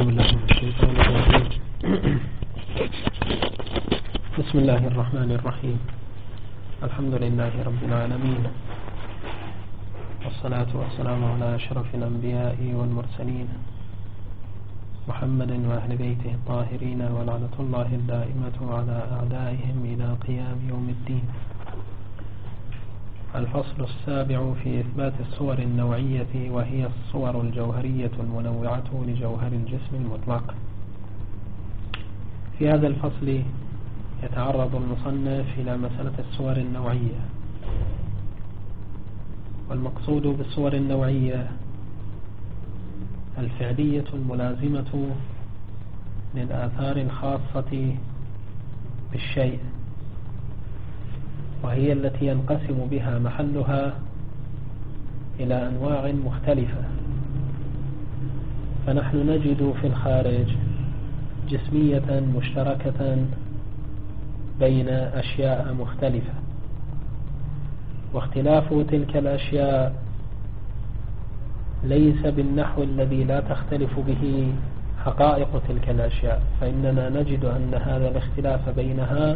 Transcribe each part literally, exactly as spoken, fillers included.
بالله من الشيطان الرجيم. بسم الله الرحمن الرحيم. الحمد لله رب العالمين، والصلاة والسلام على أشرف الأنبياء والمرسلين محمد وأهل بيته الطاهرين، ولعنة الله الدائمة على أعدائهم إلى قيام يوم الدين. الفصل السابع في إثبات الصور النوعية، وهي الصور الجوهرية المنوعة لجوهر الجسم المطلق. في هذا الفصل يتعرض المصنف إلى مسألة الصور النوعية، والمقصود بالصور النوعية الفعلية الملازمة للآثار الخاصة بالشيء، وهي التي ينقسم بها محلها إلى أنواع مختلفة. فنحن نجد في الخارج جسمية مشتركة بين أشياء مختلفة، واختلاف تلك الأشياء ليس بالنحو الذي لا تختلف به حقائق تلك الأشياء، فإننا نجد أن هذا الاختلاف بينها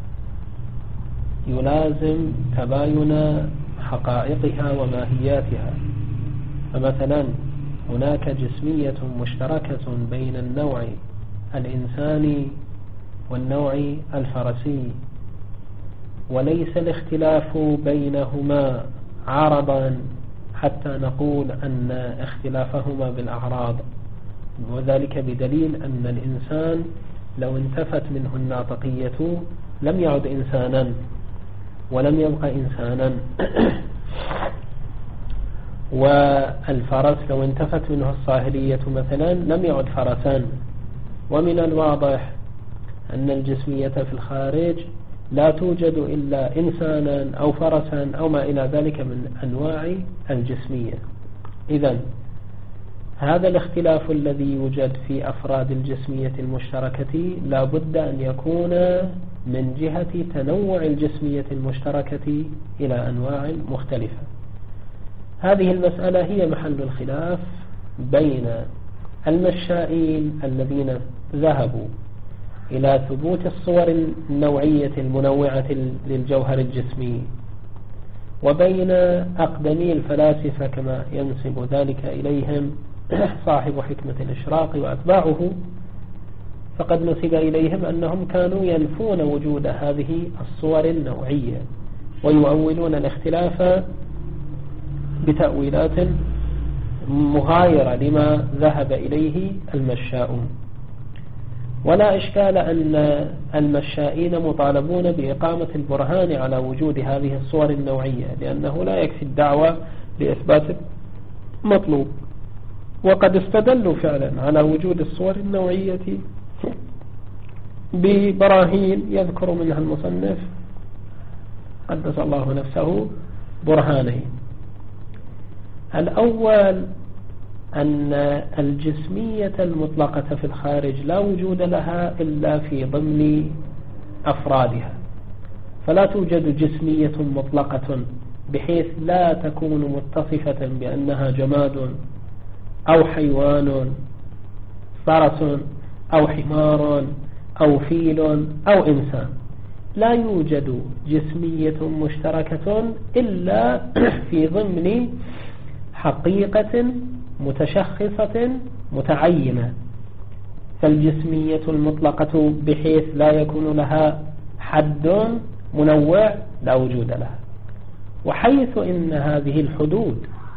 يلازم تباين حقائقها وماهياتها. فمثلا هناك جسمية مشتركة بين النوع الإنساني والنوع الفرسي، وليس الاختلاف بينهما عرضا حتى نقول أن اختلافهما بالأعراض، وذلك بدليل أن الإنسان لو انتفت منه الناطقية لم يعد إنسانا ولم يبقى إنسانا، والفرس لو انتفت منه الصاهلية مثلا لم يعد فرسا. ومن الواضح أن الجسمية في الخارج لا توجد إلا إنسانا أو فرسا أو ما إلى ذلك من أنواع الجسمية. إذن هذا الاختلاف الذي يوجد في أفراد الجسمية المشتركة لا بد أن يكون من جهة تنوع الجسمية المشتركة إلى أنواع مختلفة. هذه المسألة هي محل الخلاف بين المشائين الذين ذهبوا إلى ثبوت الصور النوعية المنوعة للجوهر الجسمي، وبين أقدمي الفلاسفة كما ينسب ذلك إليهم صاحب حكمة الإشراق وأتباعه، فقد نسب إليهم أنهم كانوا ينفون وجود هذه الصور النوعية ويؤولون الاختلاف بتأويلات مغايرة لما ذهب إليه المشاؤون. ولا إشكال أن المشائين مطالبون بإقامة البرهان على وجود هذه الصور النوعية، لأنه لا يكفي الدعوة لإثبات مطلوب، وقد استدلوا فعلا على وجود الصور النوعية ببراهين يذكر منها المصنف قدس الله نفسه برهانين. الأول أن الجسمية المطلقة في الخارج لا وجود لها إلا في ضمن أفرادها، فلا توجد جسمية مطلقة بحيث لا تكون متصفة بأنها جماد أو حيوان فرس أو حمار أو فيل أو إنسان. لا يوجد جسمية مشتركة إلا في ضمن حقيقة متشخصة متعينة. فالجسمية المطلقة بحيث لا يكون لها حد منوع لا وجود لها، وحيث إن هذه الحدود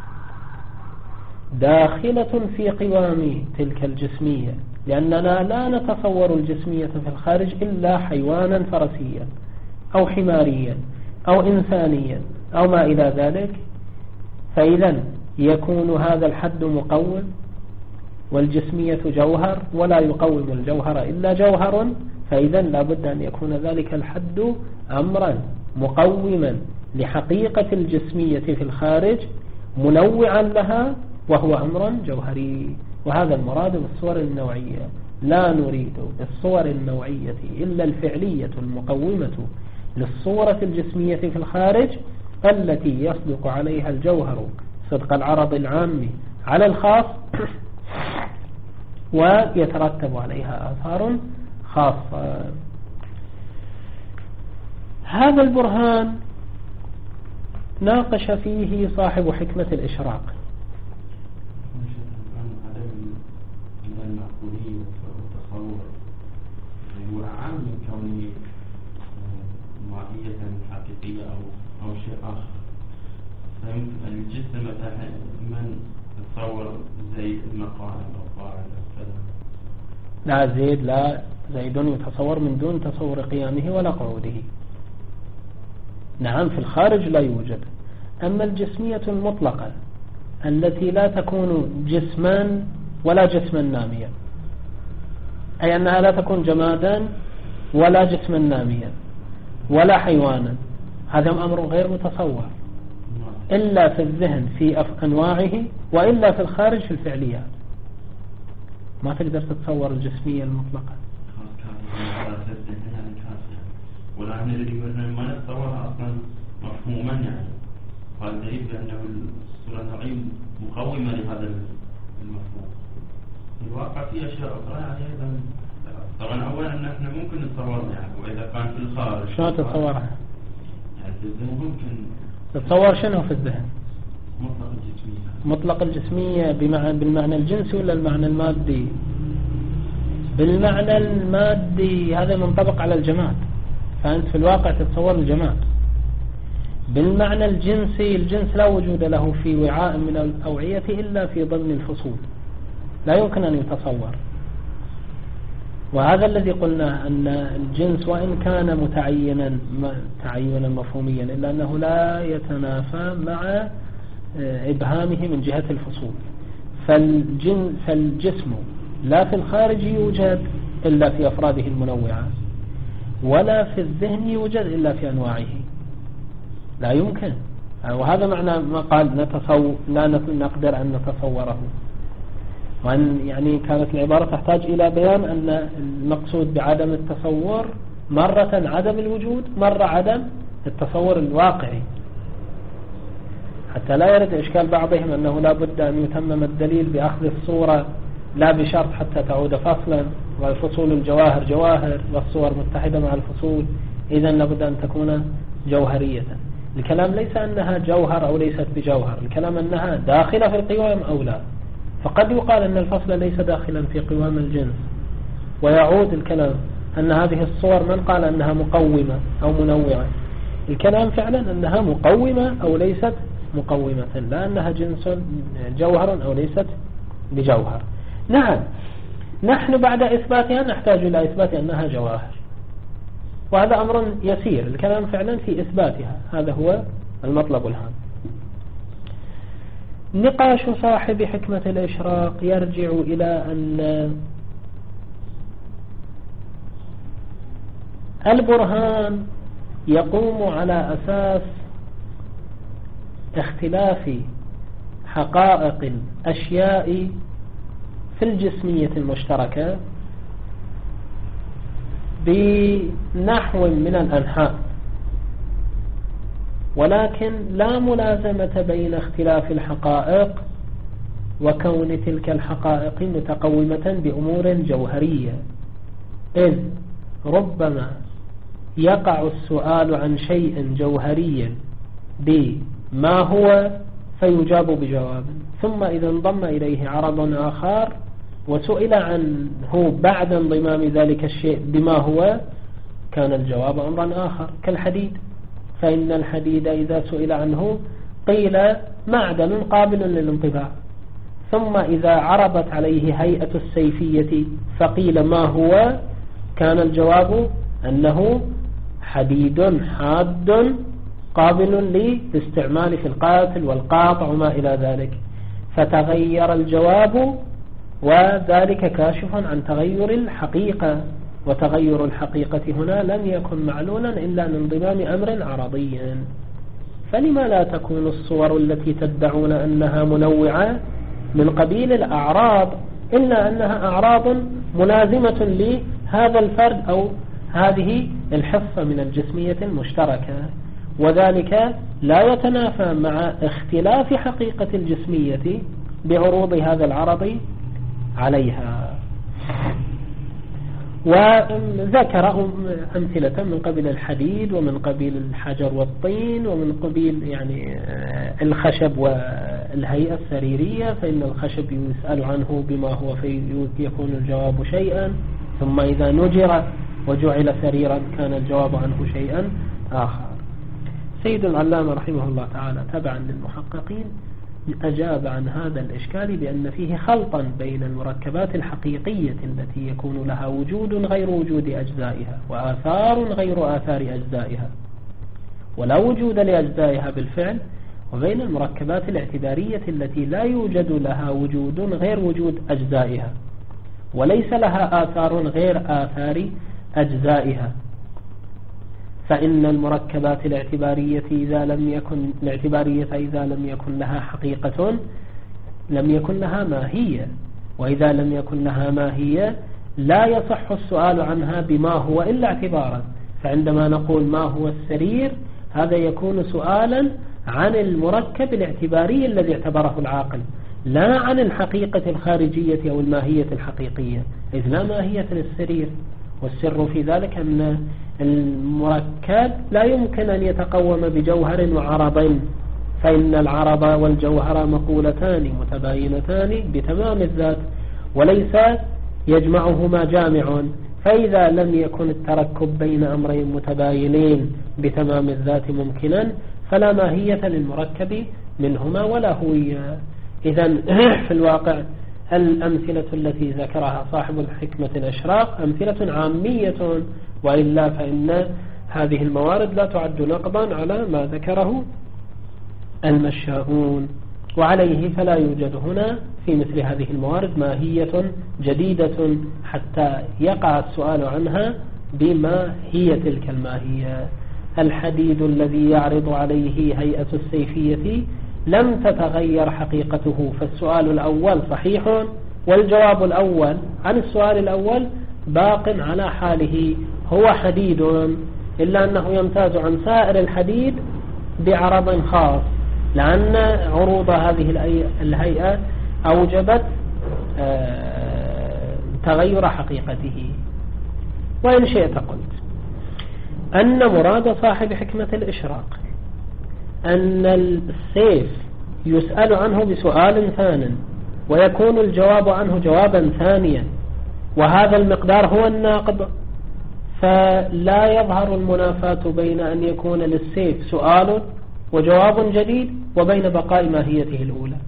داخلة في قوام تلك الجسمية، لأننا لا نتصور الجسمية في الخارج إلا حيوانا فرسيا أو حماريا أو إنسانيا أو ما إلى ذلك، فإذا يكون هذا الحد مقوم، والجسمية جوهر ولا يقوم الجوهر إلا جوهر، فإذا لا بد أن يكون ذلك الحد أمرا مقوما لحقيقة الجسمية في الخارج منوعا لها، وهو أمر جوهري. وهذا المراد بالصور النوعية. لا نريد بالصور النوعية إلا الفعلية المقومة للصورة الجسمية في الخارج التي يصدق عليها الجوهر صدق العرض العام على الخاص، ويترتب عليها آثار خاصة. هذا البرهان ناقش فيه صاحب حكمة الإشراق. هو أعم من كونه ماهية حقيقية أو أو شيء آخر. فيمكن الجسم مثلا من تصور زي المقام أو فاعل أو كذا. لا زيد لا زيد يتصور من دون تصور قيامه ولا قعوده. نعم في الخارج لا يوجد. أما الجسمية المطلقة التي لا تكون جسما ولا جسما ناميا، أي أنها لا تكون جمادا ولا جسما ناميا ولا حيوانا، هذا أمر غير متصور إلا في الذهن في أنواعه وإلا في الخارج في الفعليات. ما تقدر تتصور الجسمية المطلقة. ولا احنا اللي قلنا ما نتصورها أصلا مفهوما، يعني قال دليل بأنه الصورة النعيم مقومة لهذا المفهوم. في الواقع في أشياء أخرى يعني أيضا. طبعا أولا أن احنا ممكن نتصورها يعني، وإذا كان في الخارج شلون تتصورها؟ يعني في الذهن ممكن تتصور شنو في الذهن؟ مطلق الجسمية. مطلق الجسمية بمعنى بالمعنى الجنسي ولا المعنى المادي؟ بالمعنى المادي، هذا منطبق على الجماد، فأنت في الواقع تتصور الجماد. بالمعنى الجنسي، الجنس لا وجود له في وعاء من الأوعية إلا في ضمن الفصول، لا يمكن أن يتصور. وهذا الذي قلنا أن الجنس وإن كان متعينا تعينا مفهوميا إلا أنه لا يتنافى مع إبهامه من جهة الفصول. فالجن فالجسم لا في الخارج يوجد إلا في أفراده المنوعة، ولا في الذهن يوجد إلا في أنواعه، لا يمكن. وهذا معنى ما قال نتصور لا نقدر أن نتصوره، وأن يعني كانت العبارة تحتاج إلى بيان أن المقصود بعدم التصور مرة عدم الوجود، مرة عدم التصور الواقعي، حتى لا يرد إشكال بعضهم أنه لا بد أن يتمم الدليل بأخذ الصورة لا بشرط حتى تعود فصلا، والفصول الجواهر جواهر والصور متحدة مع الفصول، إذن لابد أن تكون جوهرية. الكلام ليس أنها جوهر أو ليست بجوهر، الكلام أنها داخلة في القوام أو لا. فقد يقال أن الفصل ليس داخلا في قوام الجنس، ويعود الكلام أن هذه الصور من قال أنها مقومة أو منوعة، الكلام فعلا أنها مقومة أو ليست مقومة، لا أنها جنس جوهر أو ليست بجوهر. نعم نحن بعد إثباتها نحتاج إلى إثبات أنها جواهر، وهذا أمر يسير، الكلام فعلا في إثباتها، هذا هو المطلب الهام. نقاش صاحب حكمة الإشراق يرجع إلى أن البرهان يقوم على أساس اختلاف حقائق الأشياء في الجسمية المشتركة بنحو من الأنحاء، ولكن لا ملازمة بين اختلاف الحقائق وكون تلك الحقائق متقومة بأمور جوهرية، إذ ربما يقع السؤال عن شيء جوهري بما هو فيجاب بجواب، ثم إذا انضم إليه عرض آخر وسئل عنه بعد انضمام ذلك الشيء بما هو كان الجواب أمرا آخر، كالحديد، فإن الحديد إذا سئل عنه قيل معدن قابل للانطباع، ثم إذا عربت عليه هيئة السيفية فقيل ما هو كان الجواب أنه حديد حاد قابل للاستعمال في القاتل والقاطع وما إلى ذلك، فتغير الجواب، وذلك كاشف عن تغير الحقيقة، وتغير الحقيقة هنا لم يكن معلولا إلا من ضمام أمر عرضي. فلما لا تكون الصور التي تدعون أنها منوعة من قبيل الأعراض إلا أنها أعراض ملازمة لهذا الفرد أو هذه الحصة من الجسمية المشتركة، وذلك لا يتنافى مع اختلاف حقيقة الجسمية بعروض هذا العرض عليها. وذكر أمثلة من قبل الحديد ومن قبل الحجر والطين ومن قبل يعني الخشب والهيئة السريرية، فإن الخشب يسأل عنه بما هو فيكون الجواب شيئا، ثم إذا نجر وجعل سريرا كان الجواب عنه شيئا آخر. سيد العلامة رحمه الله تعالى تبعا للمحققين أجاب عن هذا الإشكال بأن فيه خلطا بين المركبات الحقيقية التي يكون لها وجود غير وجود أجزائها وآثار غير آثار أجزائها ولا وجود لأجزائها بالفعل، وبين المركبات الاعتبارية التي لا يوجد لها وجود غير وجود أجزائها وليس لها آثار غير آثار أجزائها. فإن المركبات الاعتبارية إذا لم يكن الاعتبارية إذا لم يكن لها حقيقة لم يكن لها ماهية، وإذا لم يكن لها ماهية لا يصح السؤال عنها بما هو إلا اعتبارا. فعندما نقول ما هو السرير هذا يكون سؤالا عن المركب الاعتباري الذي اعتبره العاقل، لا عن الحقيقة الخارجية أو الماهية الحقيقية، إذ لا ماهية للسرير. والسر في ذلك أن المركب لا يمكن أن يتقوم بجوهر وعرض، فإن العرض والجوهر مقولتان متباينتان بتمام الذات وليس يجمعهما جامع، فإذا لم يكن التركب بين أمرين متباينين بتمام الذات ممكنا فلا ماهية للمركب منهما ولا هوية. إذن في الواقع الأمثلة التي ذكرها صاحب الحكمة الإشراق أمثلة عامية، وإلا فإن هذه الموارد لا تعد نقضا على ما ذكره المشاؤون، وعليه فلا يوجد هنا في مثل هذه الموارد ماهية جديدة حتى يقع السؤال عنها بما هي تلك الماهية. الحديد الذي يعرض عليه هيئة السيفية لم تتغير حقيقته، فالسؤال الأول صحيح والجواب الأول عن السؤال الأول باق على حاله، هو حديد إلا أنه يمتاز عن سائر الحديد بعرض خاص، لأن عروض هذه الهيئة أوجبت تغير حقيقته. وإن شئت قلت أن مراد صاحب حكمة الإشراق أن السيف يسأل عنه بسؤال ثان ويكون الجواب عنه جوابا ثانيا، وهذا المقدار هو الناقض، فلا يظهر المنافاة بين أن يكون للسيف سؤال وجواب جديد وبين بقاء ماهيته الأولى.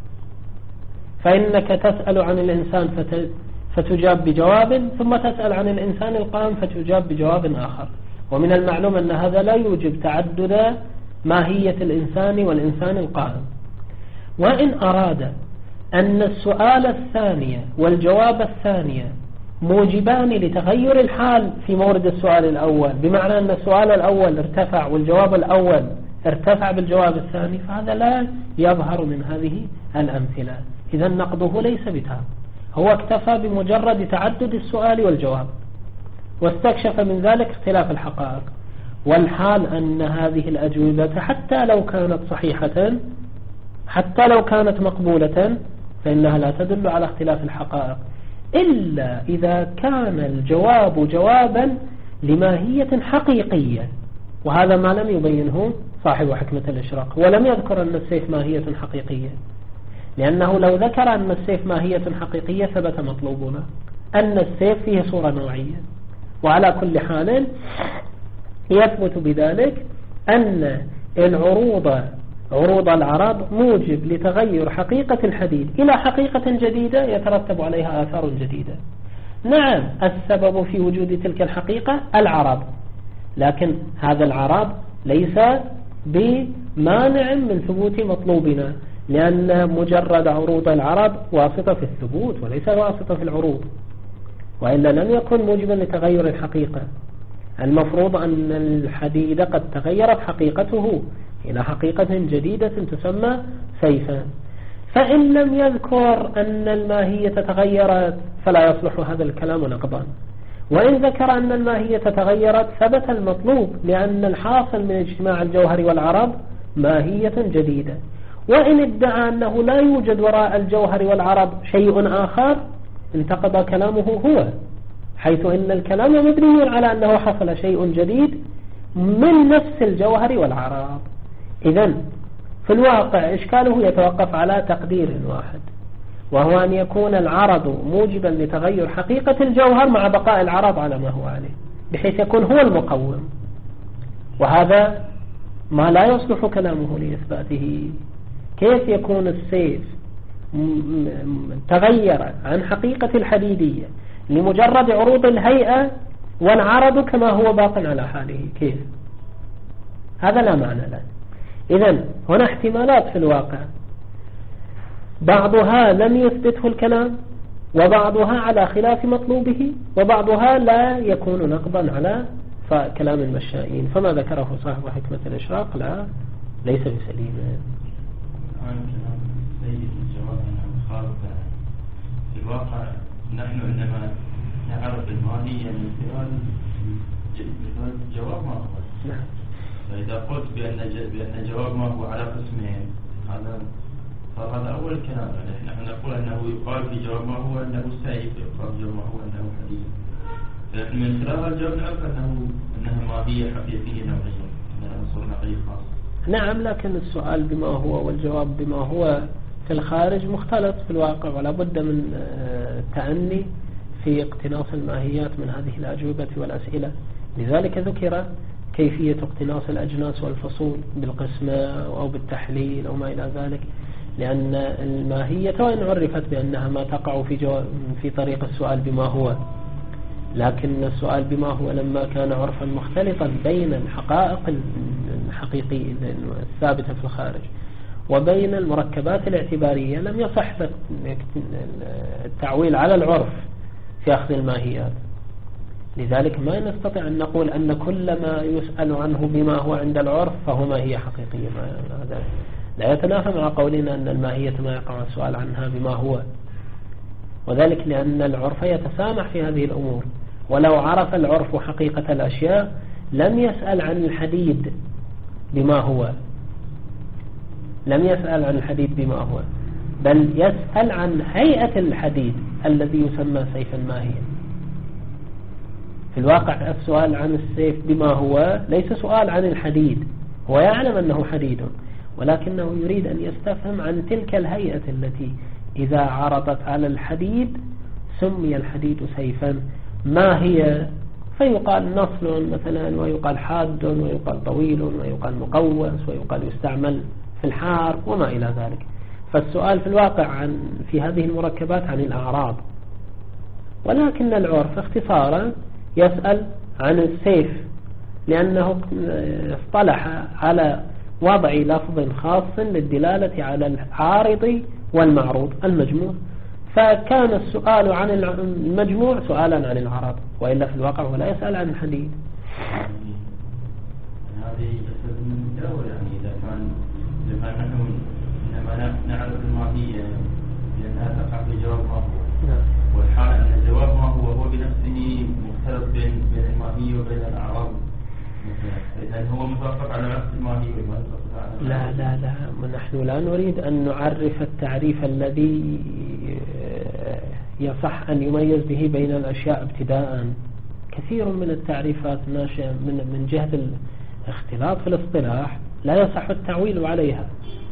فإنك تسأل عن الإنسان فتجاب بجواب، ثم تسأل عن الإنسان القائم فتجاب بجواب آخر، ومن المعلوم أن هذا لا يوجب تعدد ماهية الإنسان والإنسان القائم. وإن أراد أن السؤال الثاني والجواب الثاني موجبان لتغير الحال في مورد السؤال الأول، بمعنى أن السؤال الأول ارتفع والجواب الأول ارتفع بالجواب الثاني، فهذا لا يظهر من هذه الأمثلة. إذا نقضه ليس بتام، هو اكتفى بمجرد تعدد السؤال والجواب واستكشف من ذلك اختلاف الحقائق. والحال أن هذه الأجوبة حتى لو كانت صحيحة حتى لو كانت مقبولة فإنها لا تدل على اختلاف الحقائق إلا إذا كان الجواب جوابا لماهية حقيقية، وهذا ما لم يبينه صاحب حكمة الإشراق، ولم يذكر أن السيف ماهية حقيقية، لأنه لو ذكر أن السيف ماهية حقيقية ثبت مطلوبنا أن السيف فيه صورة نوعية. وعلى كل حال يثبت بذلك أن العروض عروض العرض موجب لتغير حقيقة الحديد إلى حقيقة جديدة يترتب عليها آثار جديدة. نعم السبب في وجود تلك الحقيقة العرض، لكن هذا العرض ليس بمانع من ثبوت مطلوبنا، لأن مجرد عروض العرض واسطة في الثبوت وليس واسطة في العروض، وإلا لم يكن موجبا لتغير الحقيقة. المفروض أن الحديد قد تغيرت حقيقته إلى حقيقة جديدة تسمى سيفا، فإن لم يذكر أن الماهية تغيرت فلا يصلح هذا الكلام نقضا، وإن ذكر أن الماهية تغيرت ثبت المطلوب، لأن الحاصل من اجتماع الجوهر والعرض ماهية جديدة. وإن ادعى أنه لا يوجد وراء الجوهر والعرض شيء آخر انتقض كلامه هو، حيث إن الكلام مبني على أنه حصل شيء جديد من نفس الجوهر والعرض. إذن في الواقع إشكاله يتوقف على تقدير واحد، وهو أن يكون العرض موجبا لتغير حقيقة الجوهر مع بقاء العرض على ما هو عليه، بحيث يكون هو المقوم، وهذا ما لا يصلح كلامه لإثباته. كيف يكون السيف تغير عن حقيقة الحديدية لمجرد عروض الهيئة والعرض كما هو باق على حاله؟ كيف؟ هذا لا معنى له. إذن هنا احتمالات في الواقع، بعضها لم يثبته الكلام، وبعضها على خلاف مطلوبه، وبعضها لا يكون نقضا على كلام المشائين. فما ذكره صاحب حكمة الإشراق لا ليس بسليم. في الواقع نحن إنما نعرف الماهية من خلال جواب ما هو. نعم. فإذا قلت بأن بأن جواب ما هو على قسمين، هذا فهذا أول كلام. يعني نحن نقول أنه يقال في جواب ما هو أنه سيف، يقال في جواب ما هو أنه حديد. فنحن من خلال الجواب نعرف أنه أنها ماهية حقيقية نوعية، أنها عنصر نوعي خاص. نعم، لكن السؤال بما هو والجواب بما هو في الخارج مختلط في الواقع، ولا بد من التأني في اقتناص الماهيات من هذه الأجوبة والأسئلة. لذلك ذكر كيفية اقتناص الأجناس والفصول بالقسمة أو بالتحليل أو ما إلى ذلك، لأن الماهية وإن عرفت بأنها ما تقع في, جو... في طريق السؤال بما هو، لكن السؤال بما هو لما كان عرفا مختلطا بين الحقائق الحقيقية الثابتة في الخارج وبين المركبات الاعتبارية، لم يصح التعويل على العرف في أخذ الماهيات. لذلك ما نستطيع أن نقول أن كل ما يسأل عنه بما هو عند العرف فهو ماهية حقيقية. هذا لا يتنافى مع قولنا أن الماهية ما يقع السؤال عنها بما هو، وذلك لأن العرف يتسامح في هذه الأمور. ولو عرف العرف حقيقة الأشياء لم يسأل عن الحديد بما هو، لم يسأل عن الحديد بما هو، بل يسأل عن هيئة الحديد الذي يسمى سيفا ماهيا. في الواقع السؤال عن السيف بما هو ليس سؤال عن الحديد، هو يعلم أنه حديد، ولكنه يريد أن يستفهم عن تلك الهيئة التي إذا عرضت على الحديد سمي الحديد سيفا. ما هي؟ فيقال نصل مثلا، ويقال حاد، ويقال طويل، ويقال مقوس، ويقال يستعمل في الحار وما إلى ذلك. فالسؤال في الواقع عن في هذه المركبات عن الأعراض، ولكن العرف اختصارا يسأل عن السيف لأنه اصطلح على وضع لفظ خاص للدلالة على العارض والمعروض المجموع، فكان السؤال عن المجموع سؤالا عن العرض، وإلا في الواقع هو لا يسأل عن الحديد. هذه بس من الدور، يعني إذا كان إذا كان نحن إنما نعرف الماهية لأنها تقع في جواب ما هو، والحال أن الجواب ما هو هو بنفسه مختلط بين بين الماهية وبين الأعراض، إذا هو متوقف على نفس الماهية وما يتوقف على لا لا لا نحن لا نريد أن نعرف التعريف الذي يصح أن يميز به بين الأشياء ابتداء. كثير من التعريفات ناشئة من من جهة الاختلاط في الاصطلاح لا يصح التعويل عليها،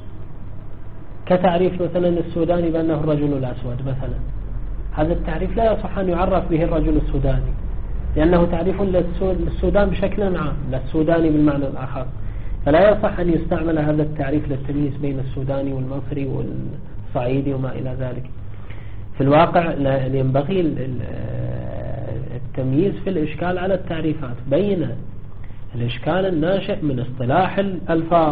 كتعريف مثلا السوداني بأنه الرجل الأسود مثلا، هذا التعريف لا يصح أن يعرف به الرجل السوداني، لأنه تعريف للسودان بشكل عام، للسوداني بالمعنى الآخر، فلا يصح أن يستعمل هذا التعريف للتمييز بين السوداني والمصري والصعيدي وما إلى ذلك. في الواقع ينبغي التمييز في الإشكال على التعريفات بين الإشكال الناشئ من اصطلاح الألفاظ،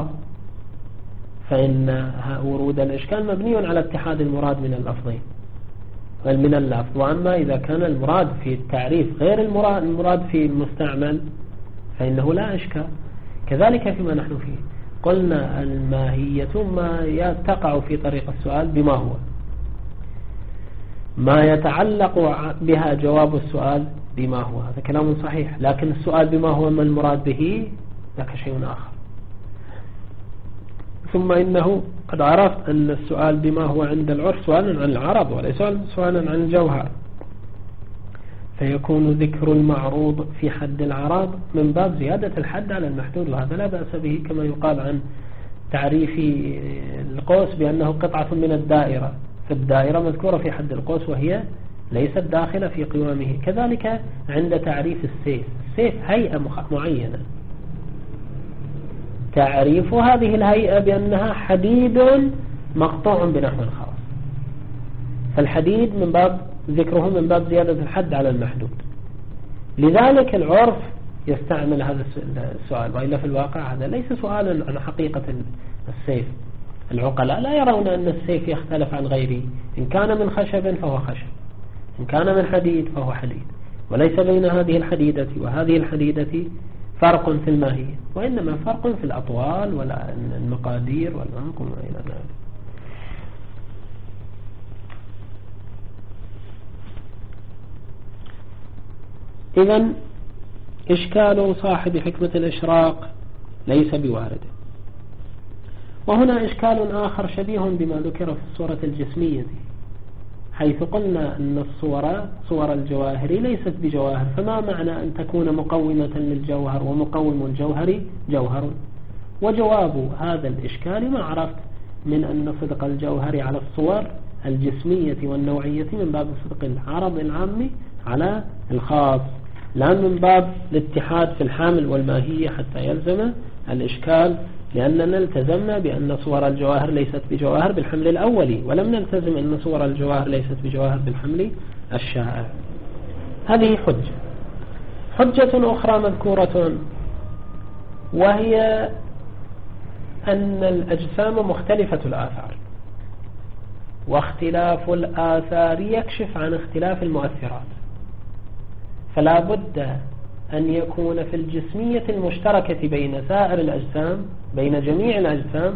فإن ورود الإشكال مبني على اتحاد المراد من اللفظين من اللفظ، وأما إذا كان المراد في التعريف غير المراد, المراد في المستعمل فإنه لا إشكال. كذلك فيما نحن فيه قلنا الماهية ما تقع في طريق السؤال بما هو، ما يتعلق بها جواب السؤال بما هو، هذا كلام صحيح، لكن السؤال بما هو ما المراد به ذاك شيء آخر. في ثم إنه قد عرفت أن السؤال بما هو عند العرف سؤال عن العرض وليس سؤالا عن الجوهر، فيكون ذكر المعروض في حد العرض من باب زيادة الحد على المحدود، وهذا لا بأس به، كما يقال عن تعريف القوس بأنه قطعة من الدائرة، فالدائرة مذكورة في حد القوس وهي ليست داخلة في قوامه. كذلك عند تعريف السيف، السيف هيئة معينة، تعريف هذه الهيئة بأنها حديد مقطوع بنحو خاص، فالحديد من باب ذكره من باب زيادة الحد على المحدود، لذلك العرف يستعمل هذا السؤال، وإلا في الواقع هذا ليس سؤالا عن حقيقة السيف. العقلاء لا يرون أن السيف يختلف عن غيره، إن كان من خشب فهو خشب، إن كان من حديد فهو حديد، وليس بين هذه الحديدة وهذه الحديدة فرق في الماهية، وإنما فرق في الأطوال والمقادير والعمق وما إلى ذلك. إذن إشكال صاحب حكمة الإشراق ليس بوارد. وهنا إشكال آخر شبيه بما ذكر في الصورة الجسمية، حيث قلنا أن الصور صور الجواهر ليست بجواهر، فما معنى أن تكون مقومة للجوهر ومقوم الجوهر جوهر؟ وجواب هذا الإشكال ما عرفت من أن صدق الجوهر على الصور الجسمية والنوعية من باب صدق العرض العام على الخاص، لا من باب الاتحاد في الحامل والماهية حتى يلزم الإشكال، لأننا التزمنا بأن صور الجواهر ليست بجواهر بالحمل الأولي، ولم نلتزم أن صور الجواهر ليست بجواهر بالحمل الشائع. هذه حجة. حجة أخرى مذكورة وهي أن الأجسام مختلفة الآثار، واختلاف الآثار يكشف عن اختلاف المؤثرات، فلا بد أن يكون في الجسمية المشتركة بين سائر الأجسام، بين جميع الأجسام،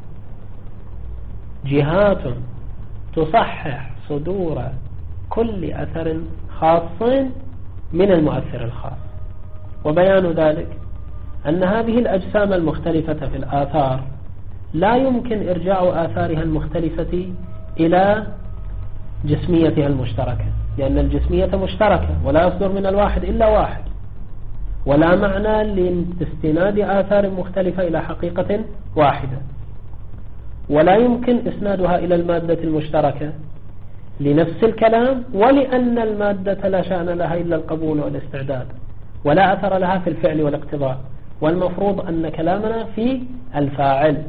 جهات تصحح صدور كل أثر خاص من المؤثر الخاص. وبيان ذلك أن هذه الأجسام المختلفة في الآثار لا يمكن إرجاع آثارها المختلفة إلى جسميتها المشتركة، لأن الجسمية مشتركة ولا يصدر من الواحد إلا واحد، ولا معنى لاستناد آثار مختلفة إلى حقيقة واحدة، ولا يمكن إسنادها إلى المادة المشتركة لنفس الكلام، ولأن المادة لا شأن لها إلا القبول والاستعداد، ولا أثر لها في الفعل والاقتضاء، والمفروض أن كلامنا في الفاعل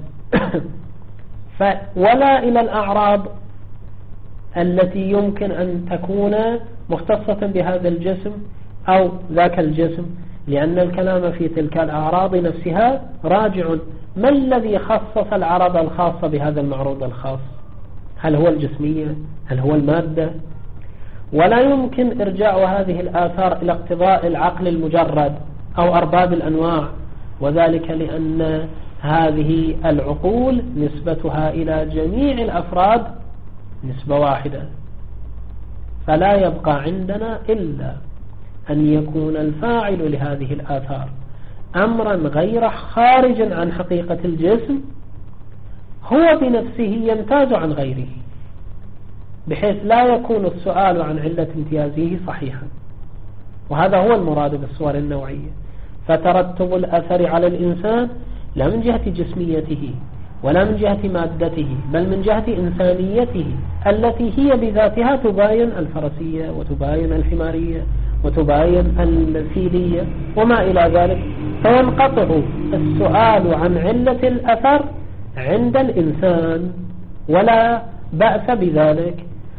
ولا إلى الأعراض التي يمكن أن تكون مختصة بهذا الجسم أو ذاك الجسم، لأن الكلام في تلك الأعراض نفسها راجع ما الذي خصص العرض الخاص بهذا المعروض الخاص؟ هل هو الجسمية؟ هل هو المادة؟ ولا يمكن إرجاع هذه الآثار إلى اقتضاء العقل المجرد أو أرباب الأنواع، وذلك لأن هذه العقول نسبتها إلى جميع الأفراد نسبة واحدة، فلا يبقى عندنا إلا أن يكون الفاعل لهذه الآثار أمرا غير خارج عن حقيقة الجسم، هو بنفسه يمتاز عن غيره، بحيث لا يكون السؤال عن علة امتيازه صحيحا. وهذا هو المراد بالصور النوعية. فترتب الأثر على الإنسان لا من جهة جسميته ولا من جهة مادته، بل من جهة إنسانيته التي هي بذاتها تباين الفرسية وتباين الحمارية وتباين الفيلية وما إلى ذلك، فينقطع السؤال عن علة الأثر عند الإنسان ولا بأس بذلك.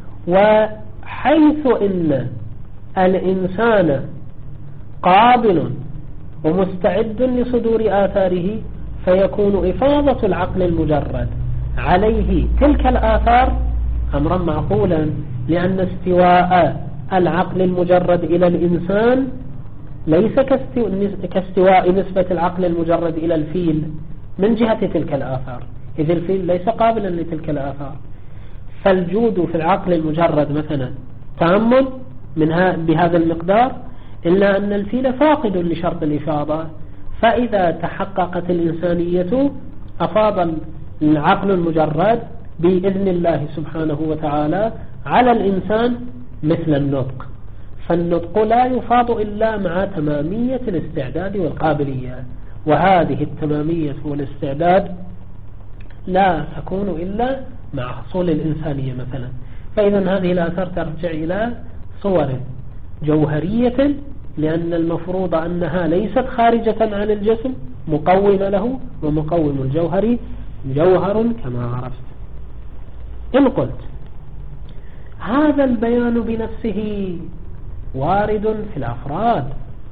وحيث إن الإنسان قابل ومستعد لصدور آثاره، فيكون إفاضة العقل المجرد عليه تلك الآثار أمرا معقولا، لأن استواء العقل المجرد إلى الإنسان ليس كاستواء نسبة العقل المجرد إلى الفيل من جهة تلك الآثار، إذ الفيل ليس قابلا لتلك الآثار. فالجود في العقل المجرد مثلا تأمل منها بهذا المقدار، إلا أن الفيل فاقد لشرط الإفاضة، فإذا تحققت الإنسانية أفاض العقل المجرد بإذن الله سبحانه وتعالى على الإنسان مثل النطق، فالنطق لا يفاض إلا مع تمامية الاستعداد والقابلية، وهذه التمامية والاستعداد لا تكون إلا مع حصول الإنسانية مثلا. فإذا هذه الآثار ترجع إلى صور جوهرية، لأن المفروض أنها ليست خارجة عن الجسم، مقومة له، ومقوم الجوهر جوهر كما عرفت. إن قلت هذا البيان بنفسه وارد في الأفراد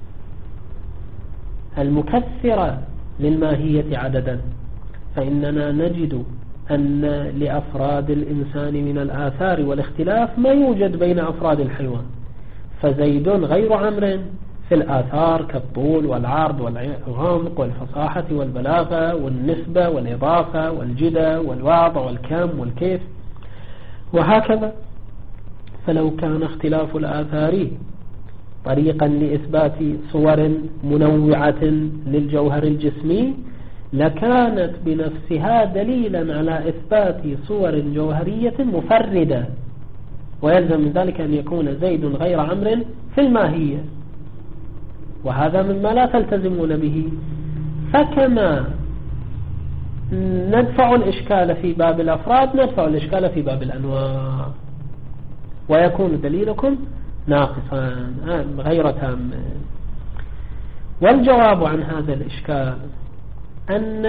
المكثرة للماهية عددا، فإننا نجد أن لأفراد الإنسان من الآثار والاختلاف ما يوجد بين أفراد الحيوان، فزيد غير عمر في الآثار كالطول والعرض والعمق والفصاحة والبلاغة والنسبة والإضافة والجدة والوضع والكم والكيف وهكذا. فلو كان اختلاف الآثار طريقا لإثبات صور منوعة للجوهر الجسمي لكانت بنفسها دليلا على إثبات صور جوهرية مفردة، ويلزم من ذلك أن يكون زيد غير عمر في الماهية، وهذا مما لا تلتزمون به. فكما ندفع الإشكال في باب الأفراد ندفع الإشكال في باب الأنواع، ويكون دليلكم ناقصا غير تام. والجواب عن هذا الإشكال أن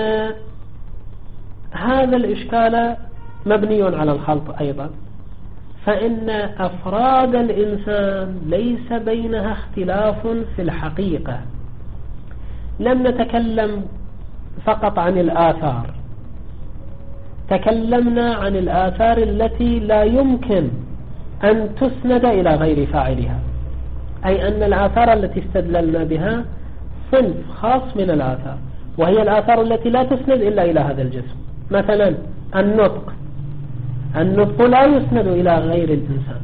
هذا الإشكال مبني على الخلط أيضا، فإن أفراد الإنسان ليس بينها اختلاف في الحقيقة. لم نتكلم فقط عن الآثار، تكلمنا عن الآثار التي لا يمكن أن تسند إلى غير فاعلها، أي أن الآثار التي استدللنا بها صنف خاص من الآثار، وهي الآثار التي لا تسند إلا إلى هذا الجسم. مثلا النطق، النطق لا يسند إلى غير الإنسان،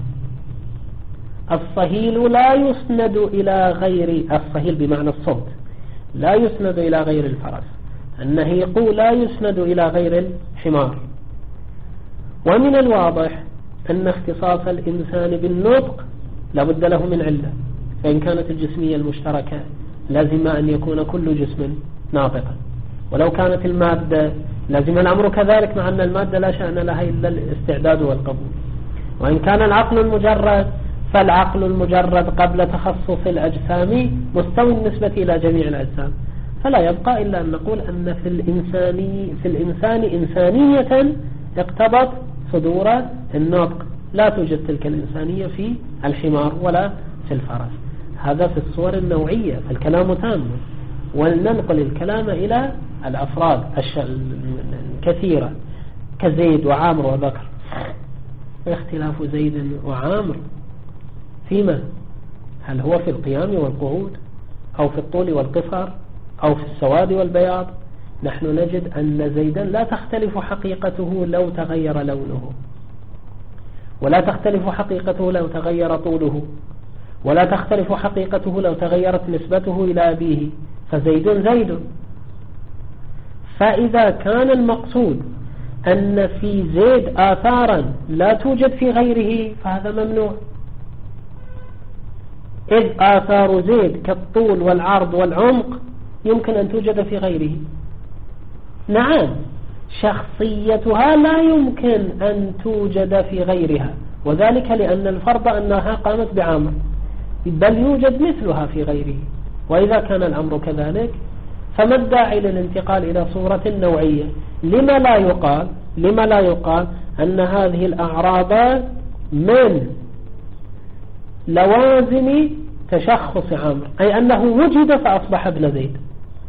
الصهيل لا يسند إلى غير الصهيل بمعنى الصوت لا يسند إلى غير الفرس، النهيق لا يسند إلى غير الحمار. ومن الواضح أن اختصاص الإنسان بالنطق لابد له من علة، فإن كانت الجسمية المشتركة لازم أن يكون كل جسم ناطقا، ولو كانت المادة لازم الأمر كذلك، مع أن المادة لا شأن لها إلا الاستعداد والقبول. وإن كان العقل المجرد فالعقل المجرد قبل تخصص الأجسام مستوي النسبة إلى جميع الأجسام، فلا يبقى إلا أن نقول أن في الإنسان في الإنسان إنسانية اقتضت صدور النطق، لا توجد تلك الإنسانية في الحمار ولا في الفرس. هذا في الصور النوعية، فالكلام تام. ولننقل الكلام إلى الأفراد الكثيرة كزيد وعامر وبكر. اختلاف زيد وعامر فيما؟ هل هو في القيام والقعود، أو في الطول والقصر، أو في السواد والبياض؟ نحن نجد أن زيدا لا تختلف حقيقته لو تغير لونه، ولا تختلف حقيقته لو تغير طوله، ولا تختلف حقيقته لو تغيرت نسبته إلى أبيه، فزيد زيد. فإذا كان المقصود أن في زيد آثارا لا توجد في غيره فهذا ممنوع، إذ آثار زيد كالطول والعرض والعمق يمكن أن توجد في غيره. نعم، شخصيتها لا يمكن أن توجد في غيرها، وذلك لأن الفرض أنها قامت بعمر، بل يوجد مثلها في غيره. وإذا كان الأمر كذلك فما الداعي للانتقال إلى صورة نوعية؟ لما لا يقال لما لا يقال أن هذه الأعراض من لوازم تشخص عامر، أي أنه وجد فأصبح ابن زيد،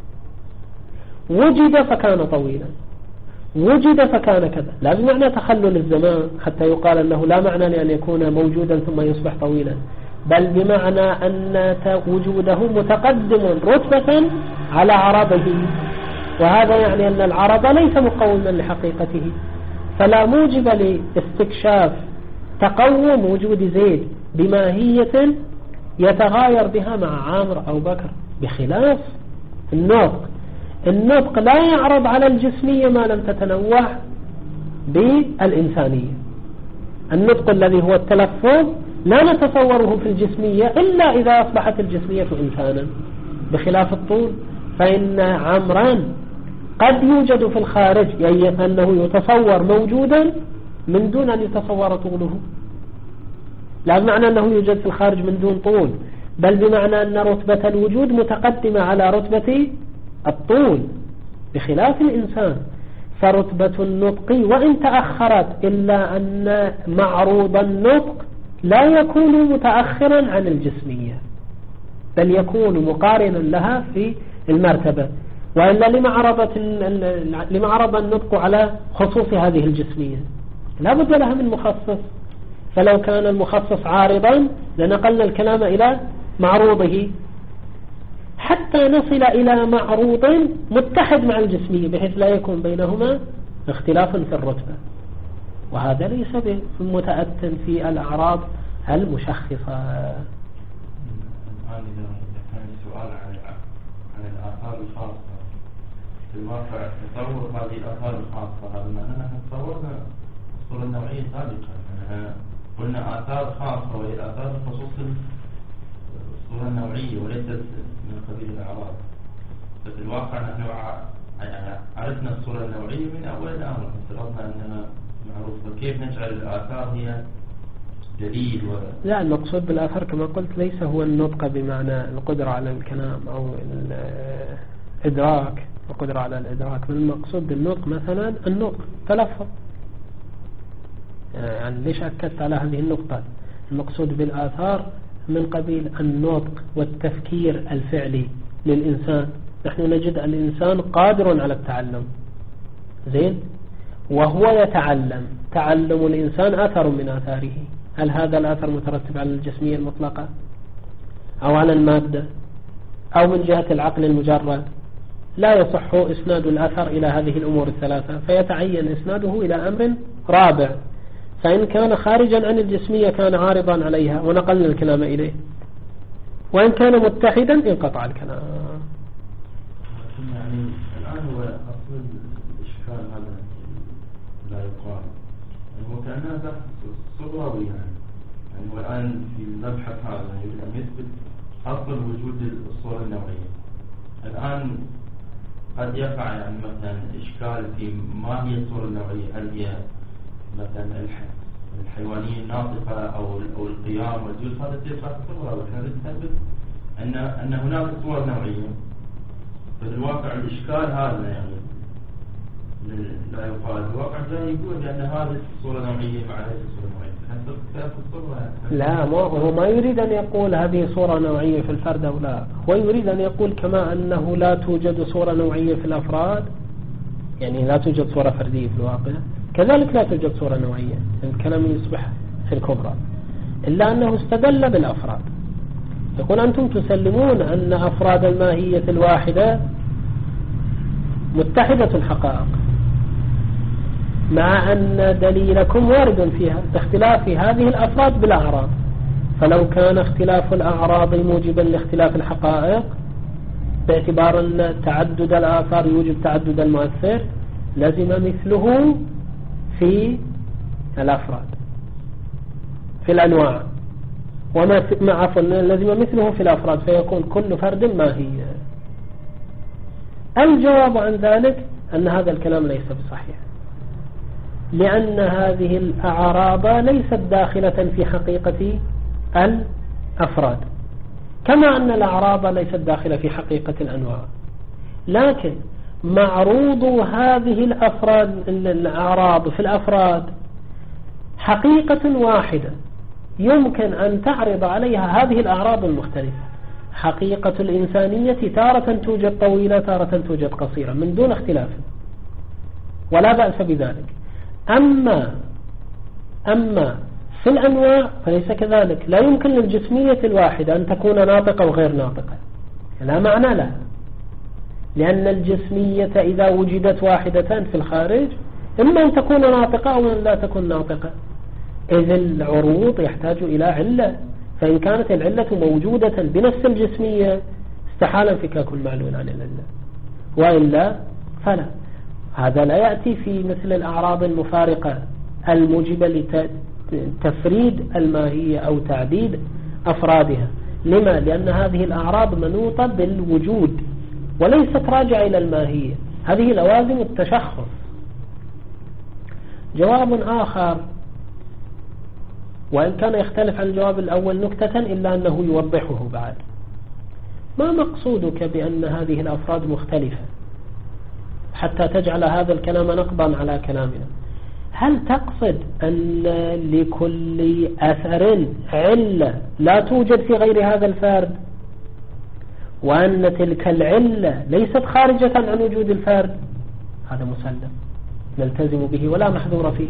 وجد فكان طويلا، وجد فكان كذا. لا بمعنى تخلل الزمان حتى يقال أنه لا معنى لأن يكون موجودا ثم يصبح طويلا، بل بمعنى أن وجوده متقدم رتبة على عرضه، وهذا يعني أن العرض ليس مقوما لحقيقته، فلا موجب لاستكشاف تقوم وجود زيد بماهية يتغاير بها مع عامر أو بكر، بخلاف النطق. النطق لا يعرض على الجسمية ما لم تتنوع بالإنسانية. النطق الذي هو التلفظ لا نتصوره في الجسمية إلا إذا أصبحت الجسمية إنسانا، بخلاف الطول فإن عمران قد يوجد في الخارج، يعني أنه يتصور موجودا من دون أن يتصور طوله، لا بمعنى أنه يوجد في الخارج من دون طول، بل بمعنى أن رتبة الوجود متقدمة على رتبة الطول، بخلاف الإنسان. فرتبة النطق وإن تأخرت إلا أن معروض النطق لا يكون متأخرا عن الجسمية، بل يكون مقارنا لها في المرتبة، وإلا لما عرضت لما عرض النطق على خصوص هذه الجسمية؟ لا بد لها من مخصص. فلو كان المخصص عارضا لنقلنا الكلام إلى معروضه حتى نصل إلى معروض متحد مع الجسمية، بحيث لا يكون بينهما اختلاف في الرتبة، وهذا ليس متأتٍ في الأعراض المشخصة. الآن إذا كان السؤال عن عن الآثار الخاصة في الواقع، تصور هذه الآثار الخاصة هذا معناه أننا تصورنا الصورة النوعية سابقا، قلنا آثار خاصة وهي الآثار بخصوص الصورة النوعية وليست من قبيل الأعراض. ففي الواقع نحن عرفنا الصورة النوعية من أول الأمر، افترضنا أنها معروفة، فكيف نجعل الآثار هي جديد و... لا، المقصود بالآثار كما قلت ليس هو النطق بمعنى القدرة على الكلام أو الإدراك، القدرة على الإدراك، من المقصود بالنطق مثلا النطق تلفظ. يعني ليش أكدت على هذه النقطة؟ المقصود بالآثار من قبيل النطق والتفكير الفعلي للإنسان. نحن نجد الإنسان قادر على التعلم، زين، وهو يتعلم. تعلم الإنسان أثر من آثاره. هل هذا الأثر مترتب على الجسمية المطلقة أو على المادة أو من جهة العقل المجرد؟ لا يصح إسناد الأثر إلى هذه الأمور الثلاثة، فيتعين إسناده إلى أمر رابع. فإن كان خارجا عن الجسمية كان عارضا عليها ونقلنا الكلام إليه، وإن كان متحدا انقطع الكلام. يعني الآن هو أصل الإشكال هذا لا يقال، يعني هو كأنها بحث صغراوي، يعني يعني هو الآن في المبحث هذا يريد أن يثبت أصل وجود الصورة النوعية. الآن قد يقع يعني مثلا إشكال في ما هي الصورة النوعية، هل هي مثلا الحيوانية الناطقة أو أو القيام والجلوس، هذا بحث صغراوي. احنا نثبت أن أن هناك صور نوعية. في الواقع الإشكال هذا يعني لا يقال، الواقع جاي يقول لأن هذه الصورة نوعية مع هذه الصورة نوعية. لا، ما هو ما يريد أن يقول هذه صورة نوعية في الفرد أو لا، هو يريد أن يقول كما أنه لا توجد صورة نوعية في الأفراد، يعني لا توجد صورة فردية في الواقع، كذلك لا توجد صورة نوعية. الكلام يصبح في الكبرى، إلا أنه استدل بالأفراد. يقول أنتم تسلمون أن أفراد الماهية الواحدة متحدة الحقائق، مع أن دليلكم وارد فيها باختلاف هذه الأفراد بالأعراض. فلو كان اختلاف الأعراض موجبا لاختلاف الحقائق، باعتبار أن تعدد الآثار يوجب تعدد المؤثر، لازم مثله في الأفراد في الأنواع، وما مع عفوا لازم مثله في الأفراد، فيكون كل فرد ماهية. الجواب عن ذلك أن هذا الكلام ليس بصحيح، لأن هذه الأعراض ليست داخلة في حقيقة الأفراد، كما أن الأعراض ليست داخلة في حقيقة الأنواع. لكن معروض هذه الأفراد الأعراض في الأفراد حقيقة واحدة يمكن أن تعرض عليها هذه الأعراض المختلفة. حقيقة الإنسانية تارة توجد طويلة، تارة توجد قصيرة، من دون اختلاف، ولا بأس بذلك. أما أما في الأنواع فليس كذلك. لا يمكن للجسمية الواحدة أن تكون ناطقة وغير ناطقة، لا معنى لها، لأن الجسمية إذا وجدت واحدة في الخارج إما أن تكون ناطقة أو أن لا تكون ناطقة. إذ العروض يحتاج إلى علة، فإن كانت العلة موجودة بنفس الجسمية استحال انفكاك المعلول عن العلة. وإلا فلا. هذا لا يأتي في مثل الأعراض المفارقة الموجبة لتفريد الماهية أو تعديد أفرادها. لما؟ لأن هذه الأعراض منوطة بالوجود وليست راجعة إلى الماهية، هذه لوازم التشخص. جواب آخر، وإن كان يختلف عن الجواب الأول نكتة إلا أنه يوضحه بعد: ما مقصودك بأن هذه الأفراد مختلفة حتى تجعل هذا الكلام نقضا على كلامنا؟ هل تقصد أن لكل أثر علة لا توجد في غير هذا الفرد، وأن تلك العلة ليست خارجة عن وجود الفرد؟ هذا مسلم نلتزم به ولا محذور فيه،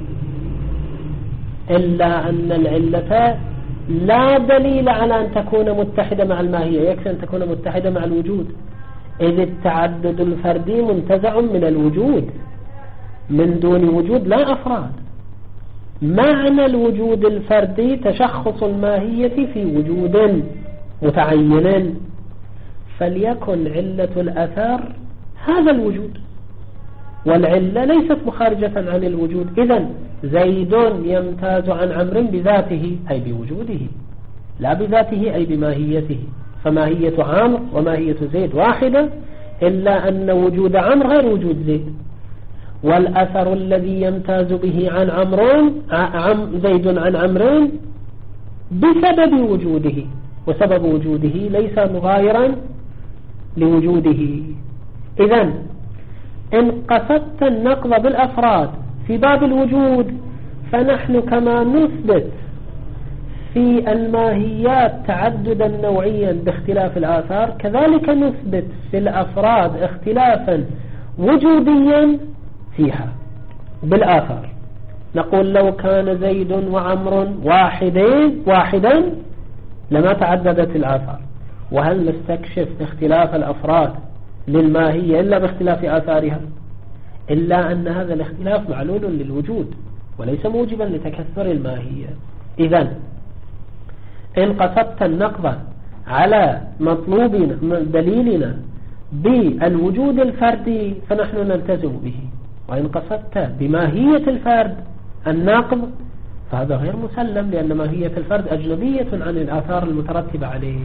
إلا أن العلة لا دليل على أن تكون متحدة مع الماهية، يكفي أن تكون متحدة مع الوجود، إذ التعدد الفردي منتزع من الوجود، من دون وجود لا أفراد. معنى الوجود الفردي تشخص الماهية في وجود متعين، فليكن علة الأثر هذا الوجود، والعلة ليست مخارجة عن الوجود. إذن زيد يمتاز عن عمرو بذاته أي بوجوده، لا بذاته أي بماهيته، فماهية عمرو وماهية زيد واحدة، إلا أن وجود عمرو غير وجود زيد. والأثر الذي يمتاز به عن عمرو عم زيد عن عمرو بسبب وجوده، وسبب وجوده ليس مغايرا لوجوده. إذن إن قصدت النقض بالأفراد في باب الوجود، فنحن كما نثبت في الماهيات تعددا نوعيا باختلاف الآثار، كذلك نثبت في الأفراد اختلافا وجوديا فيها بالآثار. نقول لو كان زيد وعمر واحدين واحدا لما تعددت الآثار. وهل نستكشف اختلاف الأفراد للماهية إلا باختلاف آثارها؟ إلا أن هذا الاختلاف معلول للوجود وليس موجبا لتكثر الماهية. إذن إن قصدت النقض على مطلوبنا دليلنا بالوجود الفردي فنحن نلتزم به، وإن قصدت بماهية الفرد النقض فهذا غير مسلم، لأن ماهية الفرد أجنبية عن الآثار المترتبة عليه.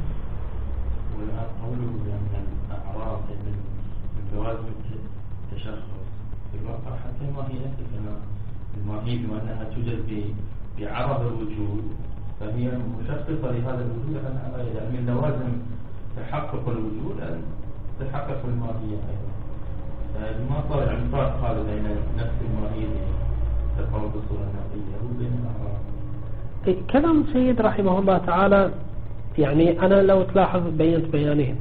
قوله بأن الأعراض من لوازم التشخص في الواقع حتى الماهية الماهية بما أنها توجد بعرض الوجود فهي مشخصة لهذا الوجود عن غيره، يعني من لوازم تحقق الوجود أن تحقق الماهية أيضا. ما صار يعني فرق هذا بين نفس الماهية تقوم بصورة نقية وبين الأعراض. كلام سيد رحمه الله تعالى، يعني أنا لو تلاحظ بينت بيانين.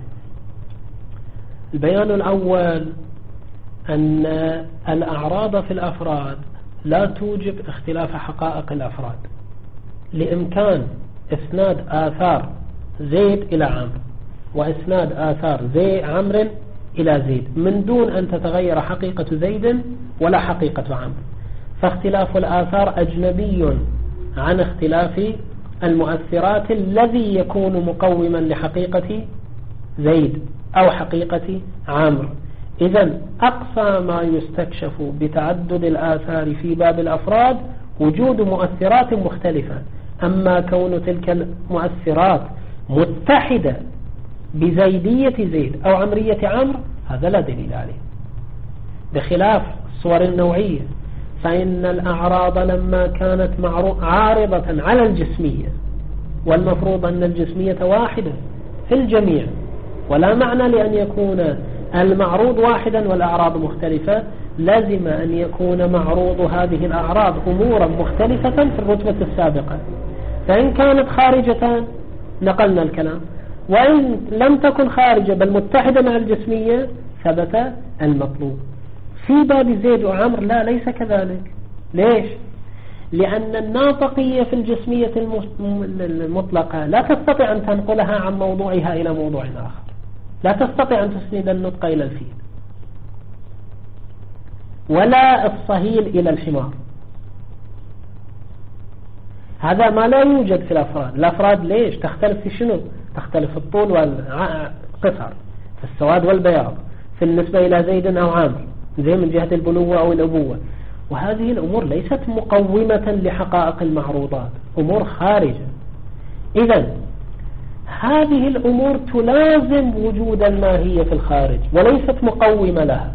البيان الأول أن الأعراض في الأفراد لا توجب اختلاف حقائق الأفراد، لإمكان إسناد آثار زيد إلى عمرو وإسناد آثار زي عمرو إلى زيد من دون أن تتغير حقيقة زيد ولا حقيقة عمرو، فاختلاف الآثار أجنبي عن اختلاف المؤثرات الذي يكون مقوما لحقيقة زيد أو حقيقة عمرو. إذن أقصى ما يستكشف بتعدد الآثار في باب الأفراد وجود مؤثرات مختلفة، أما كون تلك المؤثرات متحدة بزيدية زيد أو عمرية عمرو هذا لا دليل عليه. بخلاف الصور النوعية، فإن الأعراض لما كانت عارضة على الجسمية، والمفروض أن الجسمية واحدة في الجميع، ولا معنى لأن يكون المعروض واحدا والأعراض مختلفة، لازم أن يكون معروض هذه الأعراض أمورا مختلفة في الرتبة السابقة. فإن كانت خارجة نقلنا الكلام، وإن لم تكن خارجة بل متحدة مع الجسمية ثبت المطلوب. في باب زيد وعمر لا، ليس كذلك. ليش؟ لأن الناطقية في الجسمية المطلقة لا تستطيع أن تنقلها عن موضوعها إلى موضوع آخر، لا تستطيع أن تسند النطق إلى الفيل ولا الصهيل إلى الحمار. هذا ما لا يوجد في الأفراد. الأفراد ليش تختلف؟ في شنو؟ تختلف في الطول والقصر، في السواد والبياض، في في النسبة إلى زيد أو عامر، زي من جهة البنوة أو الأبوة. وهذه الأمور ليست مقومة لحقائق المعروضات، أمور خارجة. إذن هذه الأمور تلازم وجود الماهية في الخارج وليست مقومة لها،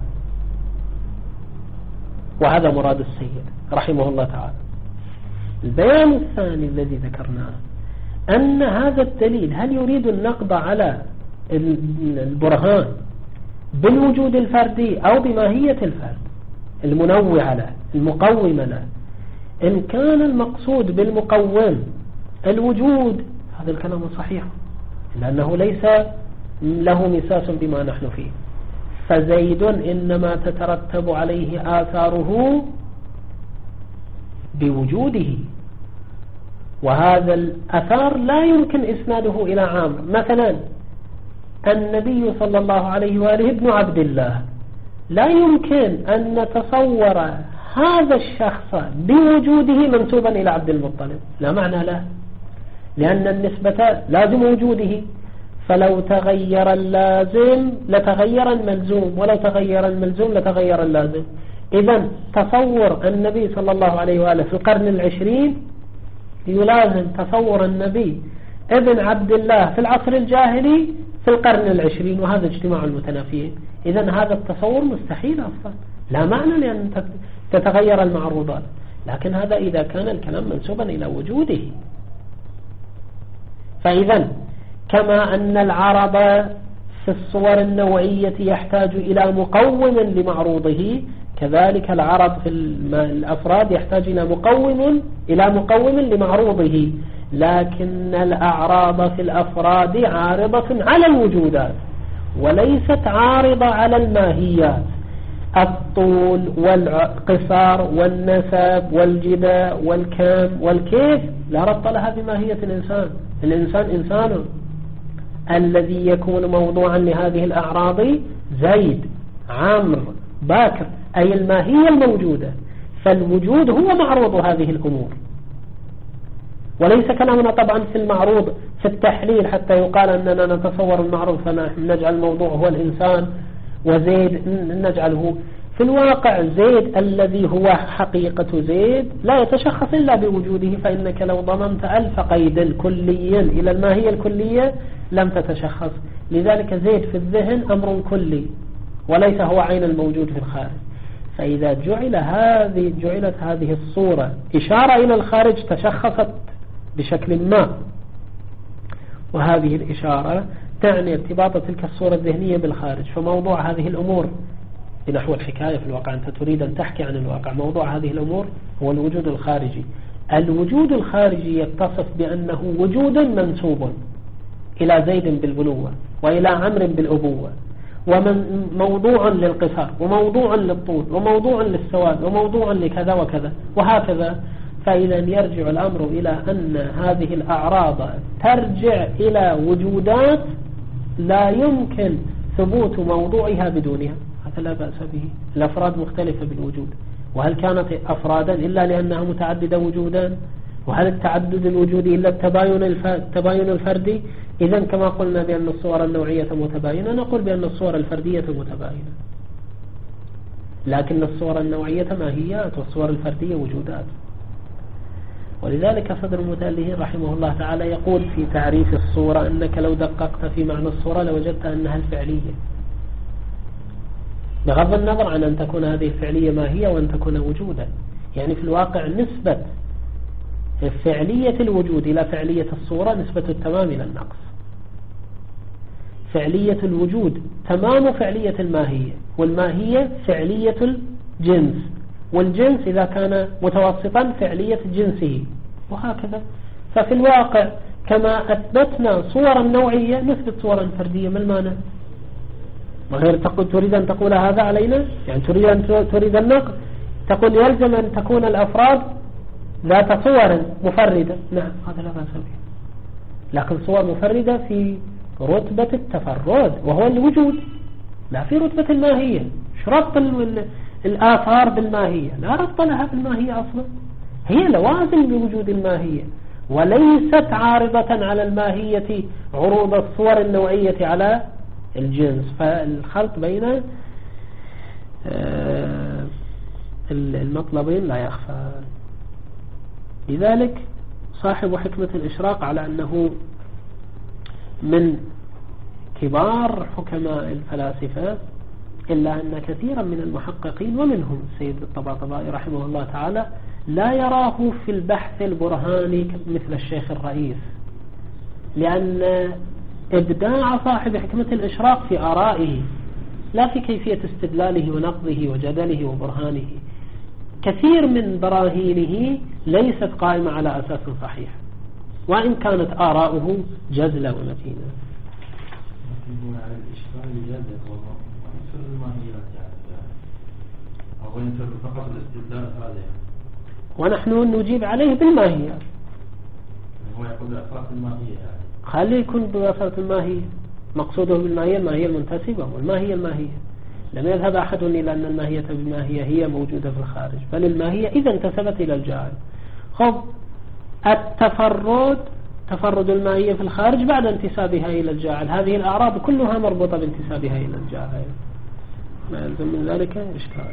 وهذا مراد السيد رحمه الله تعالى. البيان الثاني الذي ذكرناه أن هذا الدليل هل يريد النقض على البرهان بالوجود الفردي أو بماهية الفرد المنوع له المقوم له. إن كان المقصود بالمقوم الوجود هذا الكلام صحيح، لأنه ليس له مساس بما نحن فيه، فزيد إنما تترتب عليه آثاره بوجوده، وهذا الأثار لا يمكن إسناده إلى عامر. مثلا النبي صلى الله عليه وآله ابن عبد الله، لا يمكن أن نتصور هذا الشخص بوجوده منسوبا إلى عبد المطلب، لا معنى له، لأن النسبة لازم وجوده، فلو تغير اللازم لتغير الملزوم، ولو تغير الملزوم لتغير اللازم. إذن تصور النبي صلى الله عليه وآله في القرن العشرين يلازم تصور النبي ابن عبد الله في العصر الجاهلي في القرن العشرين، وهذا اجتماع المتنافيين. إذن هذا التصور مستحيل أصلا، لا معنى لأن تتغير المعروضات، لكن هذا إذا كان الكلام منسوبا إلى وجوده. فإذن كما أن العرض في الصور النوعية يحتاج إلى مقوم لمعروضه، كذلك العرض في الأفراد يحتاج إلى مقوم إلى مقوم لمعروضه، لكن الأعراض في الأفراد عارضة على الوجودات وليست عارضة على الماهيات. الطول والقصار والنسب والجداء والكم والكيف لا ربط لها بماهية الإنسان. الإنسان إنسان، الذي يكون موضوعا لهذه الأعراض زيد عمرو باكر، أي الماهية الموجودة، فالوجود هو معروض هذه الأمور، وليس كلامنا طبعا في المعروض في التحليل حتى يقال أننا نتصور المعروض فنجعل الموضوع هو الإنسان وزيد نجعله. في الواقع زيد الذي هو حقيقة زيد لا يتشخص إلا بوجوده، فإنك لو ضمنت ألف قيد كلي إلى الماهية الكلية لم تتشخص. لذلك زيد في الذهن أمر كلي وليس هو عين الموجود في الخارج. فإذا جعل هذه جعلت هذه الصورة إشارة إلى الخارج تشخصت بشكل ما، وهذه الإشارة تعني ارتباط تلك الصورة الذهنية بالخارج. فموضوع هذه الأمور بنحو الحكاية في الواقع، أنت تريد أن تحكي عن الواقع، موضوع هذه الأمور هو الوجود الخارجي. الوجود الخارجي يتصف بأنه وجود منسوب إلى زيد بالبنوة وإلى عمرو بالأبوة، ومن موضوع للقصار وموضوع للطول وموضوع للسواد وموضوع لكذا وكذا وهكذا. فإذا يرجع الأمر إلى أن هذه الأعراض ترجع إلى وجودات لا يمكن ثبوت موضوعها بدونها، هذا لا بأس به. الأفراد مختلفة بالوجود، وهل كانت أفرادا إلا لأنها متعددة وجودان؟ وهل التعدد الوجودي إلا التباين التباين الفردي؟ إذن كما قلنا بأن الصور النوعية متباينة نقول بأن الصور الفردية متباينة، لكن الصور النوعية ماهيات والصور الفردية وجودات. ولذلك صدر المتألهين رحمه الله تعالى يقول في تعريف الصورة أنك لو دققت في معنى الصورة لوجدت أنها الفعلية، بغض النظر عن أن تكون هذه الفعلية ماهية وأن تكون وجودا. يعني في الواقع نسبة فعلية الوجود إلى فعلية الصورة نسبة التمام إلى النقص. فعلية الوجود تمام فعلية الماهية، والماهية فعلية الجنس، والجنس إذا كان متوسطا فعلية جنسه، وهكذا. ففي الواقع كما أثبتنا صورا نوعية نثبت صورا فردية. ما المانع؟ غير تقول تريد أن تقول هذا علينا، يعني تريد أن تريد النقد، تقول يلزم أن تكون الأفراد ذات صور مفردة. نعم هذا لا بأس به، لكن صور مفردة في رتبة التفرد وهو الوجود، لا في رتبة الماهية. شرط الآثار بالماهية لا ربط لها بالماهية أصلا، هي لوازم بوجود الماهية وليست عارضة على الماهية عروض الصور النوعية على الجنس، فالخلط بين المطلبين لا يخفى. لذلك صاحب حكمة الإشراق على أنه من كبار حكماء الفلاسفة، إلا أن كثيرا من المحققين ومنهم السيد الطباطبائي رحمه الله تعالى لا يراه في البحث البرهاني مثل الشيخ الرئيس، لأن إبداع صاحب حكمة الإشراق في آرائه لا في كيفية استدلاله ونقضه وجدله وبرهانه. كثير من براهينه ليست قائمة على أساس صحيح، وإن كانت آراؤه جزلة ومتينة. هو على الإشكال الجادة وينفر الماهيات يعني، أو ينفر فقط الاستدلال هذا يعني. ونحن نجيب عليه بالماهيات. هو يقول أساس الماهية يعني. خلي يكون بأساس الماهية، مقصوده بالماهية الماهية المنتسبة، والماهية الماهية. لم يذهب أحد إلى أن الماهية بالماهية هي موجودة في الخارج، بل الماهية إذا انتسبت إلى الجاهل. خب التفرد، تفرد الماهية في الخارج بعد انتسابها إلى الجاهل، هذه الأعراض كلها مربوطة بانتسابها إلى الجاهل، ما يلزم من ذلك إشكال.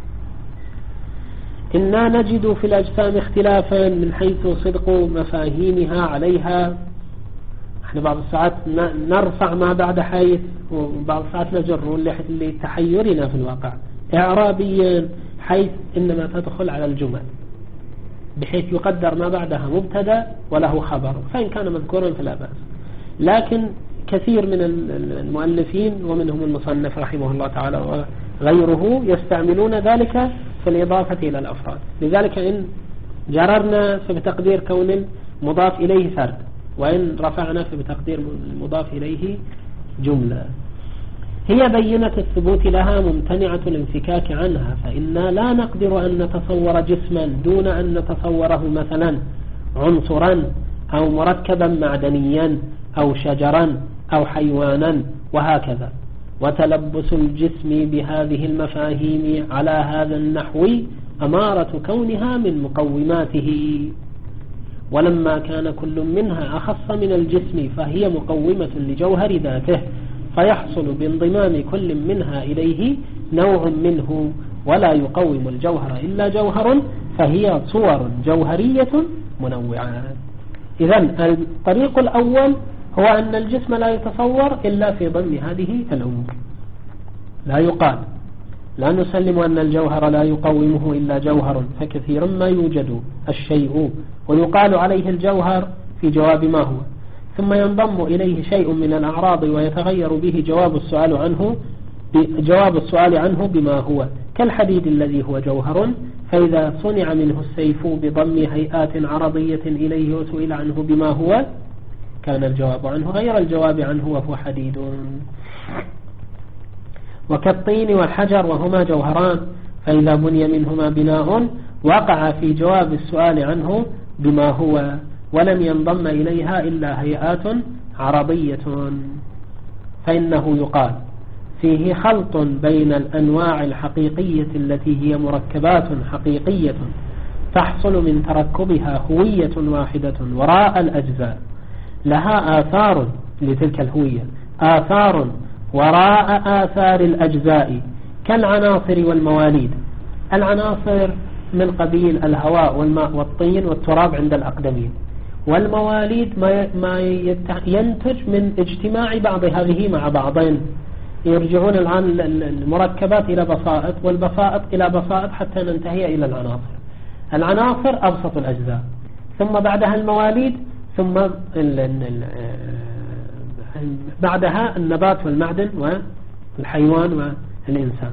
إنا نجد في الأجسام اختلافا من حيث صدق مفاهيمها عليها. احنا بعض الساعات نرفع ما بعد حيث، وبعض الساعات نجر لتحيرنا في الواقع إعرابيا، حيث إنما تدخل على الجمل بحيث يقدر ما بعدها مبتدا وله خبر، فإن كان مذكورا فلا بأس. لكن كثير من المؤلفين ومنهم المصنف رحمه الله تعالى وغيره يستعملون ذلك في الإضافة إلى الأفراد. لذلك إن جررنا فبتقدير كون المضاف إليه فرد، وإن رفعنا فبتقدير المضاف إليه جملة. هي بينة الثبوت لها ممتنعة الانفكاك عنها، فإنا لا نقدر أن نتصور جسما دون أن نتصوره مثلا عنصرا أو مركبا معدنيا أو شجرا أو حيوانا وهكذا. وتلبس الجسم بهذه المفاهيم على هذا النحو أمارة كونها من مقوماته، ولما كان كل منها أخص من الجسم فهي مقومة لجوهر ذاته، فيحصل بانضمام كل منها إليه نوع منه، ولا يقوم الجوهر إلا جوهر، فهي صور جوهرية منوعة. إذن الطريق الأول هو أن الجسم لا يتصور إلا في ضمن هذه الأمور. لا يقال، لا نسلم أن الجوهر لا يقومه إلا جوهر، فكثيرا ما يوجد الشيء ويقال عليه الجوهر في جواب ما هو، ثم ينضم إليه شيء من الأعراض ويتغير به جواب السؤال عنه جواب السؤال عنه بما هو، كالحديد الذي هو جوهر، فإذا صنع منه السيف بضم هيئات عرضية إليه وسئل عنه بما هو كان الجواب عنه غير الجواب عنه وهو حديد. وكالطين والحجر وهما جوهران، فإذا بني منهما بناء وقع في جواب السؤال عنه بما هو، ولم ينضم إليها إلا هيئات عرضية، فإنه يقال فيه خلط بين الأنواع الحقيقية التي هي مركبات حقيقية تحصل من تركبها هوية واحدة وراء الأجزاء، لها آثار لتلك الهوية، آثار وراء آثار الأجزاء، كالعناصر والمواليد. العناصر من قبيل الهواء والماء والطين والتراب عند الأقدمين، والمواليد ما ينتج من اجتماع بعض هذه مع بعضين. يرجعون الآن المركبات إلى بسائط، والبسائط إلى بسائط حتى ننتهي إلى العناصر. العناصر أبسط الأجزاء، ثم بعدها المواليد، ثم بعدها النبات والمعدن والحيوان والإنسان.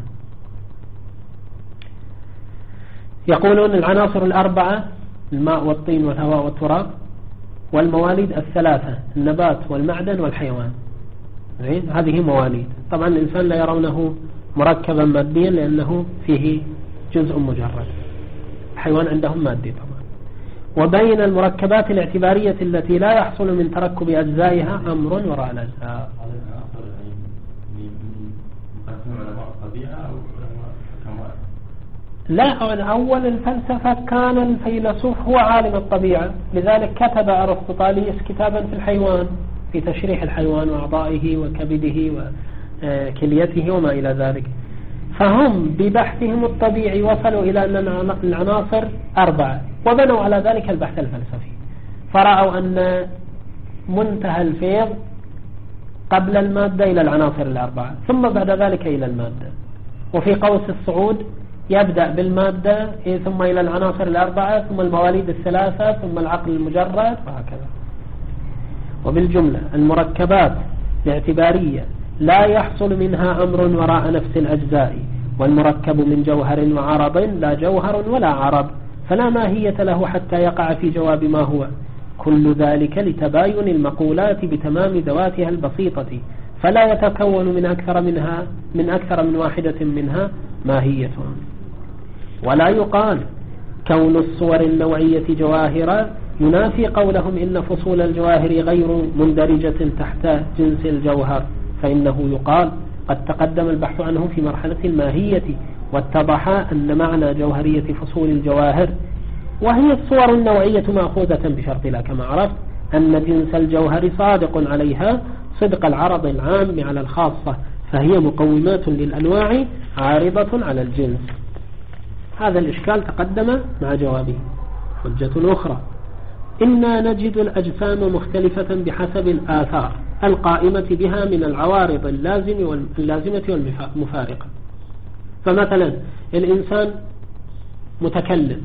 يقولون العناصر الأربعة الماء والطين والهواء والتراب، والمواليد الثلاثة النبات والمعدن والحيوان. هذه مواليد. طبعا الإنسان لا يرونه مركبا ماديا لأنه فيه جزء مجرد، الحيوان عندهم مادي طبعا. وبين المركبات الاعتبارية التي لا يحصل من تركب أجزائها أمر وراء الأجزاء. لا، أول الفلسفة كان الفيلسوف هو عالم الطبيعة، لذلك كتب أرسطاطاليس كتابا في الحيوان في تشريح الحيوان وأعضائه وكبده وكليته وما إلى ذلك. فهم ببحثهم الطبيعي وصلوا إلى أن العناصر أربعة، وبنوا على ذلك البحث الفلسفي، فرأوا أن منتهى الفيض قبل المادة إلى العناصر الأربعة، ثم بعد ذلك إلى المادة، وفي قوس الصعود يبدأ بالمادة ثم إلى العناصر الأربعة ثم المواليد الثلاثة ثم العقل المجرد وهكذا. وبالجملة المركبات الاعتبارية لا يحصل منها أمر وراء نفس الأجزاء، والمركب من جوهر وعرض لا جوهر ولا عرض، فلا ماهية له حتى يقع في جواب ما هو، كل ذلك لتباين المقولات بتمام ذواتها البسيطة، فلا يتكون من أكثر منها من أكثر من واحدة منها ماهية. ولا يقال كون الصور النوعية جواهر ينافي قولهم إن فصول الجواهر غير مندرجة تحت جنس الجوهر، فإنه يقال قد تقدم البحث عنه في مرحلة الماهية، واتضح أن معنى جوهرية فصول الجواهر وهي الصور النوعية مأخوذة بشرط لا، كما عرفت أن جنس الجوهر صادق عليها صدق العرض العام على الخاصة، فهي مقومات للأنواع عارضة على الجنس. هذا الإشكال تقدم مع جوابه. حجة أخرى: إنا نجد الأجسام مختلفة بحسب الآثار القائمة بها من العوارض اللازمة والمفارقة. فمثلا الإنسان متكلم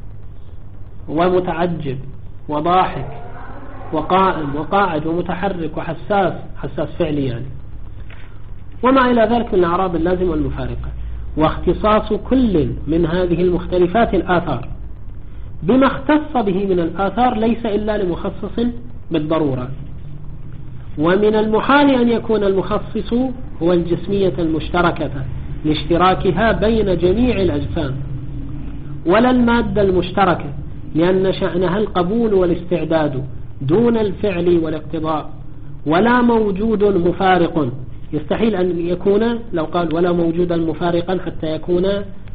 ومتعجب وضاحك وقائم وقاعد ومتحرك وحساس، حساس فعلي يعني، وما إلى ذلك من الأعراض اللازمة والمفارقة. واختصاص كل من هذه المختلفات الآثار بما اختص به من الآثار ليس إلا لمخصص بالضرورة، ومن المحال أن يكون المخصص هو الجسمية المشتركة لاشتراكها بين جميع الأجسام، ولا المادة المشتركة، لأن شأنها القبول والاستعداد دون الفعل والاقتضاء، ولا موجود مفارق. يستحيل أن يكون، لو قال ولا موجودا مفارقا حتى يكون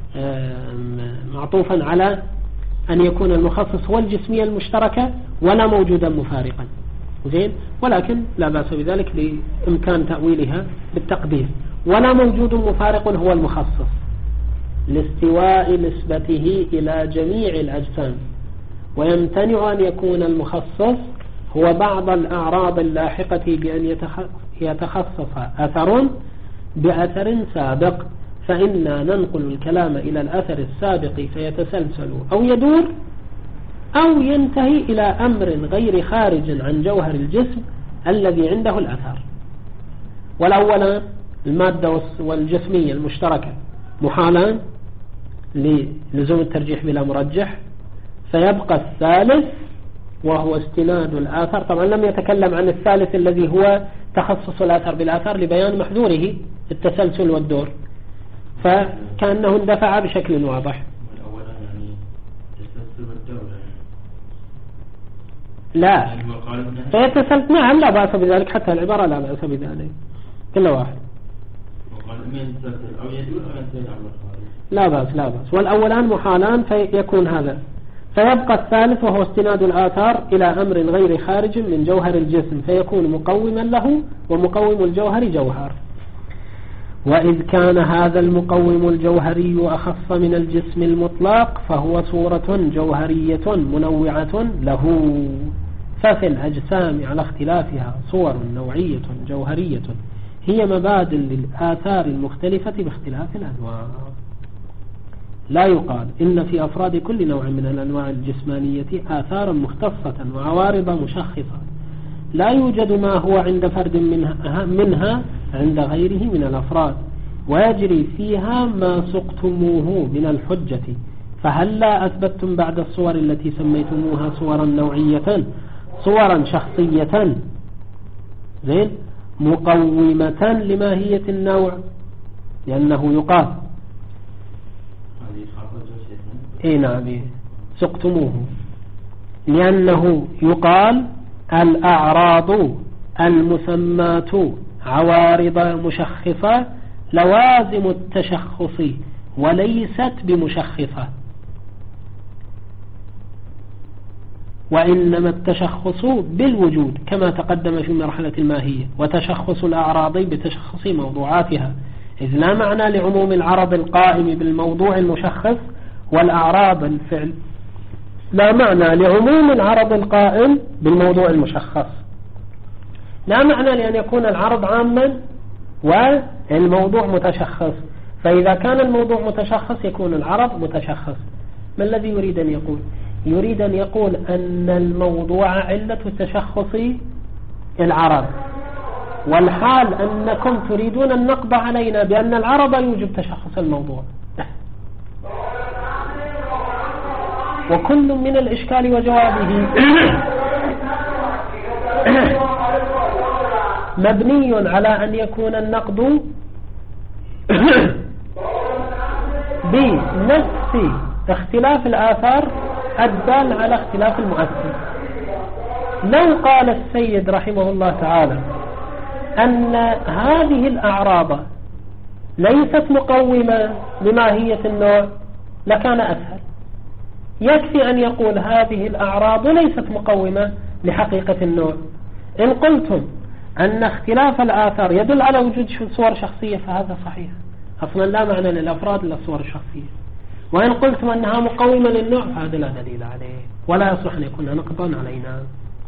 معطوفا على أن يكون المخصص هو الجسمية المشتركة ولا موجودا مفارقا، زين، ولكن لا بأس بذلك لإمكان تأويلها بالتقدير. ولا موجود مفارق هو المخصص لاستواء نسبته إلى جميع الأجسام، ويمتنع أن يكون المخصص هو بعض الأعراض اللاحقة بأن يتخصص أثر بأثر سابق، فإنا ننقل الكلام إلى الأثر السابق فيتسلسل أو يدور أو ينتهي إلى أمر غير خارج عن جوهر الجسم الذي عنده الأثر. والأول المادة والجسمية المشتركة محالان للزوم الترجيح بلا مرجح، فيبقى الثالث وهو استناد الآثار. طبعا لم يتكلم عن الثالث الذي هو تخصص الآثار بالآثار لبيان محذوره التسلسل والدور، فكأنه اندفع بشكل واضح. لا فيتسلسل، نعم لا بأس بذلك، حتى العبارة لا بأس بذلك كل واحد لا بأس لا بأس. والأولان محالان فيكون هذا، فيبقى الثالث وهو استناد الآثار إلى أمر غير خارج من جوهر الجسم فيكون مقوما له، ومقوم الجوهر جوهر. وإذ كان هذا المقوم الجوهري أخص من الجسم المطلق فهو صورة جوهرية منوعة له، ففي الأجسام على اختلافها صور نوعية جوهرية هي مبادئ للآثار المختلفة باختلاف الأنواع. لا يقال إن في أفراد كل نوع من الأنواع الجسمانية آثارا مختصة وعوارض مشخصة، لا يوجد ما هو عند فرد منها, منها عند غيره من الأفراد، ويجري فيها ما سقتموه من الحجة. فهل لا أثبتم بعد الصور التي سميتموها صورا نوعية صورا شخصية زين مقومة لماهية النوع؟ لأنه يقال اي نعم سقتموه، لأنه يقال الأعراض المسمات عوارض مشخصة لوازم التشخص وليست بمشخصة. وإنما التشخص بالوجود كما تقدم في مرحلة الماهية، وتشخص الأعراض بتشخص موضوعاتها، إذ لا معنى لعموم العرض القائم بالموضوع المشخص والأعراض الفعل لا معنى لعموم العرض القائم بالموضوع المشخص، لا معنى لأن يكون العرض عاما والموضوع متشخص، فإذا كان الموضوع متشخص يكون العرض متشخص. ما الذي يريد أن يقول؟ يريد أن يقول أن الموضوع علة تشخص العرض، والحال أنكم تريدون النقض علينا بأن العرض يوجب تشخص الموضوع. وكل من الإشكال وجوابه مبني على أن يكون النقض بنفس اختلاف الآثار الدال على اختلاف المؤثر. لو قال السيد رحمه الله تعالى أن هذه الأعراض ليست مقومة لماهية النوع لكان أسهل. يكفي أن يقول هذه الأعراض ليست مقومة لحقيقة النوع. إن قلتم أن اختلاف الآثار يدل على وجود صور شخصية فهذا صحيح، أصلا لا معنى للأفراد إلا الصور الشخصية. وإن قلتم أنها مقومة للنوع فهذا لا دليل عليه ولا يصلح أن يكون نقضا علينا.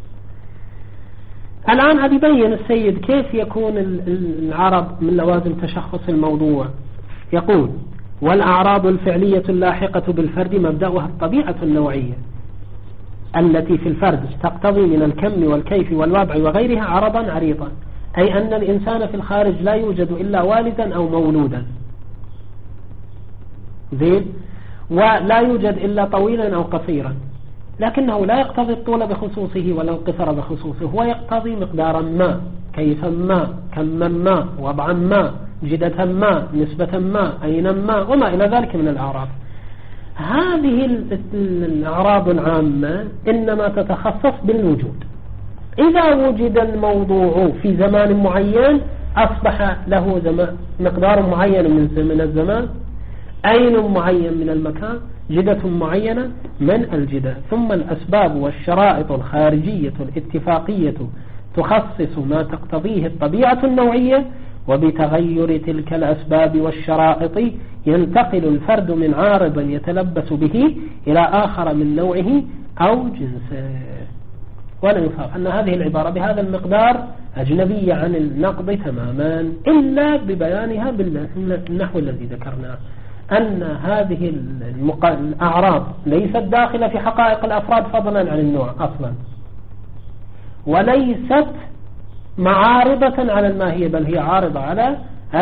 الآن هذا يبين السيد كيف يكون العرض من لوازم تشخص الموضوع. يقول: والأعراض الفعلية اللاحقة بالفرد مبدأها الطبيعة النوعية التي في الفرد تقتضي من الكم والكيف والوضع وغيرها عرضا عريضا، أي أن الإنسان في الخارج لا يوجد إلا والدا أو مولودا، زين، ولا يوجد إلا طويلا أو قصيرا، لكنه لا يقتضي الطول بخصوصه ولا القصر بخصوصه، هو يقتضي مقدارا ما، كيفا ما، كما ما، وضعا ما، جدة ما، نسبة ما، أين ما، وما إلى ذلك من الأعراض. هذه الأعراض العامة إنما تتخصص بالوجود. إذا وجد الموضوع في زمان معين أصبح له زمان مقدار معين من الزمان، أين معين من المكان، جدة معينة من الجدة، ثم الأسباب والشرائط الخارجية الاتفاقية تخصص ما تقتضيه الطبيعة النوعية، وبتغير تلك الأسباب والشرائط ينتقل الفرد من عارض يتلبس به إلى آخر من نوعه أو جنسه. ولا يفهم أن هذه العبارة بهذا المقدار أجنبية عن النقض تماما، إلا ببيانها بالنحو الذي ذكرناه، أن هذه الأعراض ليست داخلة في حقائق الأفراد فضلا عن النوع أصلا، وليست معارضة على الماهية، بل هي عارضة على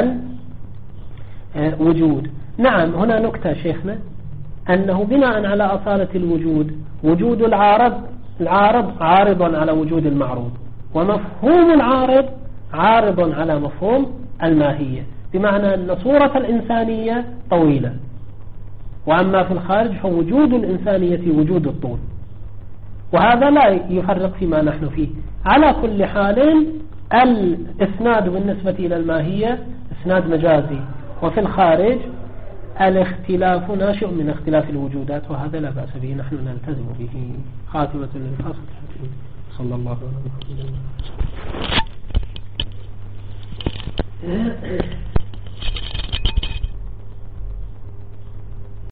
الوجود. نعم، هنا نكتة شيخنا، أنه بناء على أصالة الوجود وجود العارض العارض عارض على وجود المعروض، ومفهوم العارض عارض على مفهوم الماهية، بمعنى أن صورة الإنسانية طويلة، وأما في الخارج فوجود الإنسانية وجود الطول، وهذا لا يفرق فيما نحن فيه. على كل حال الإسناد بالنسبة إلى الماهية إسناد مجازي، وفي الخارج الاختلاف ناشئ من اختلاف الوجودات، وهذا لا بأس به، نحن نلتزم به. خاتمة للفصل. صلى الله عليه وسلم.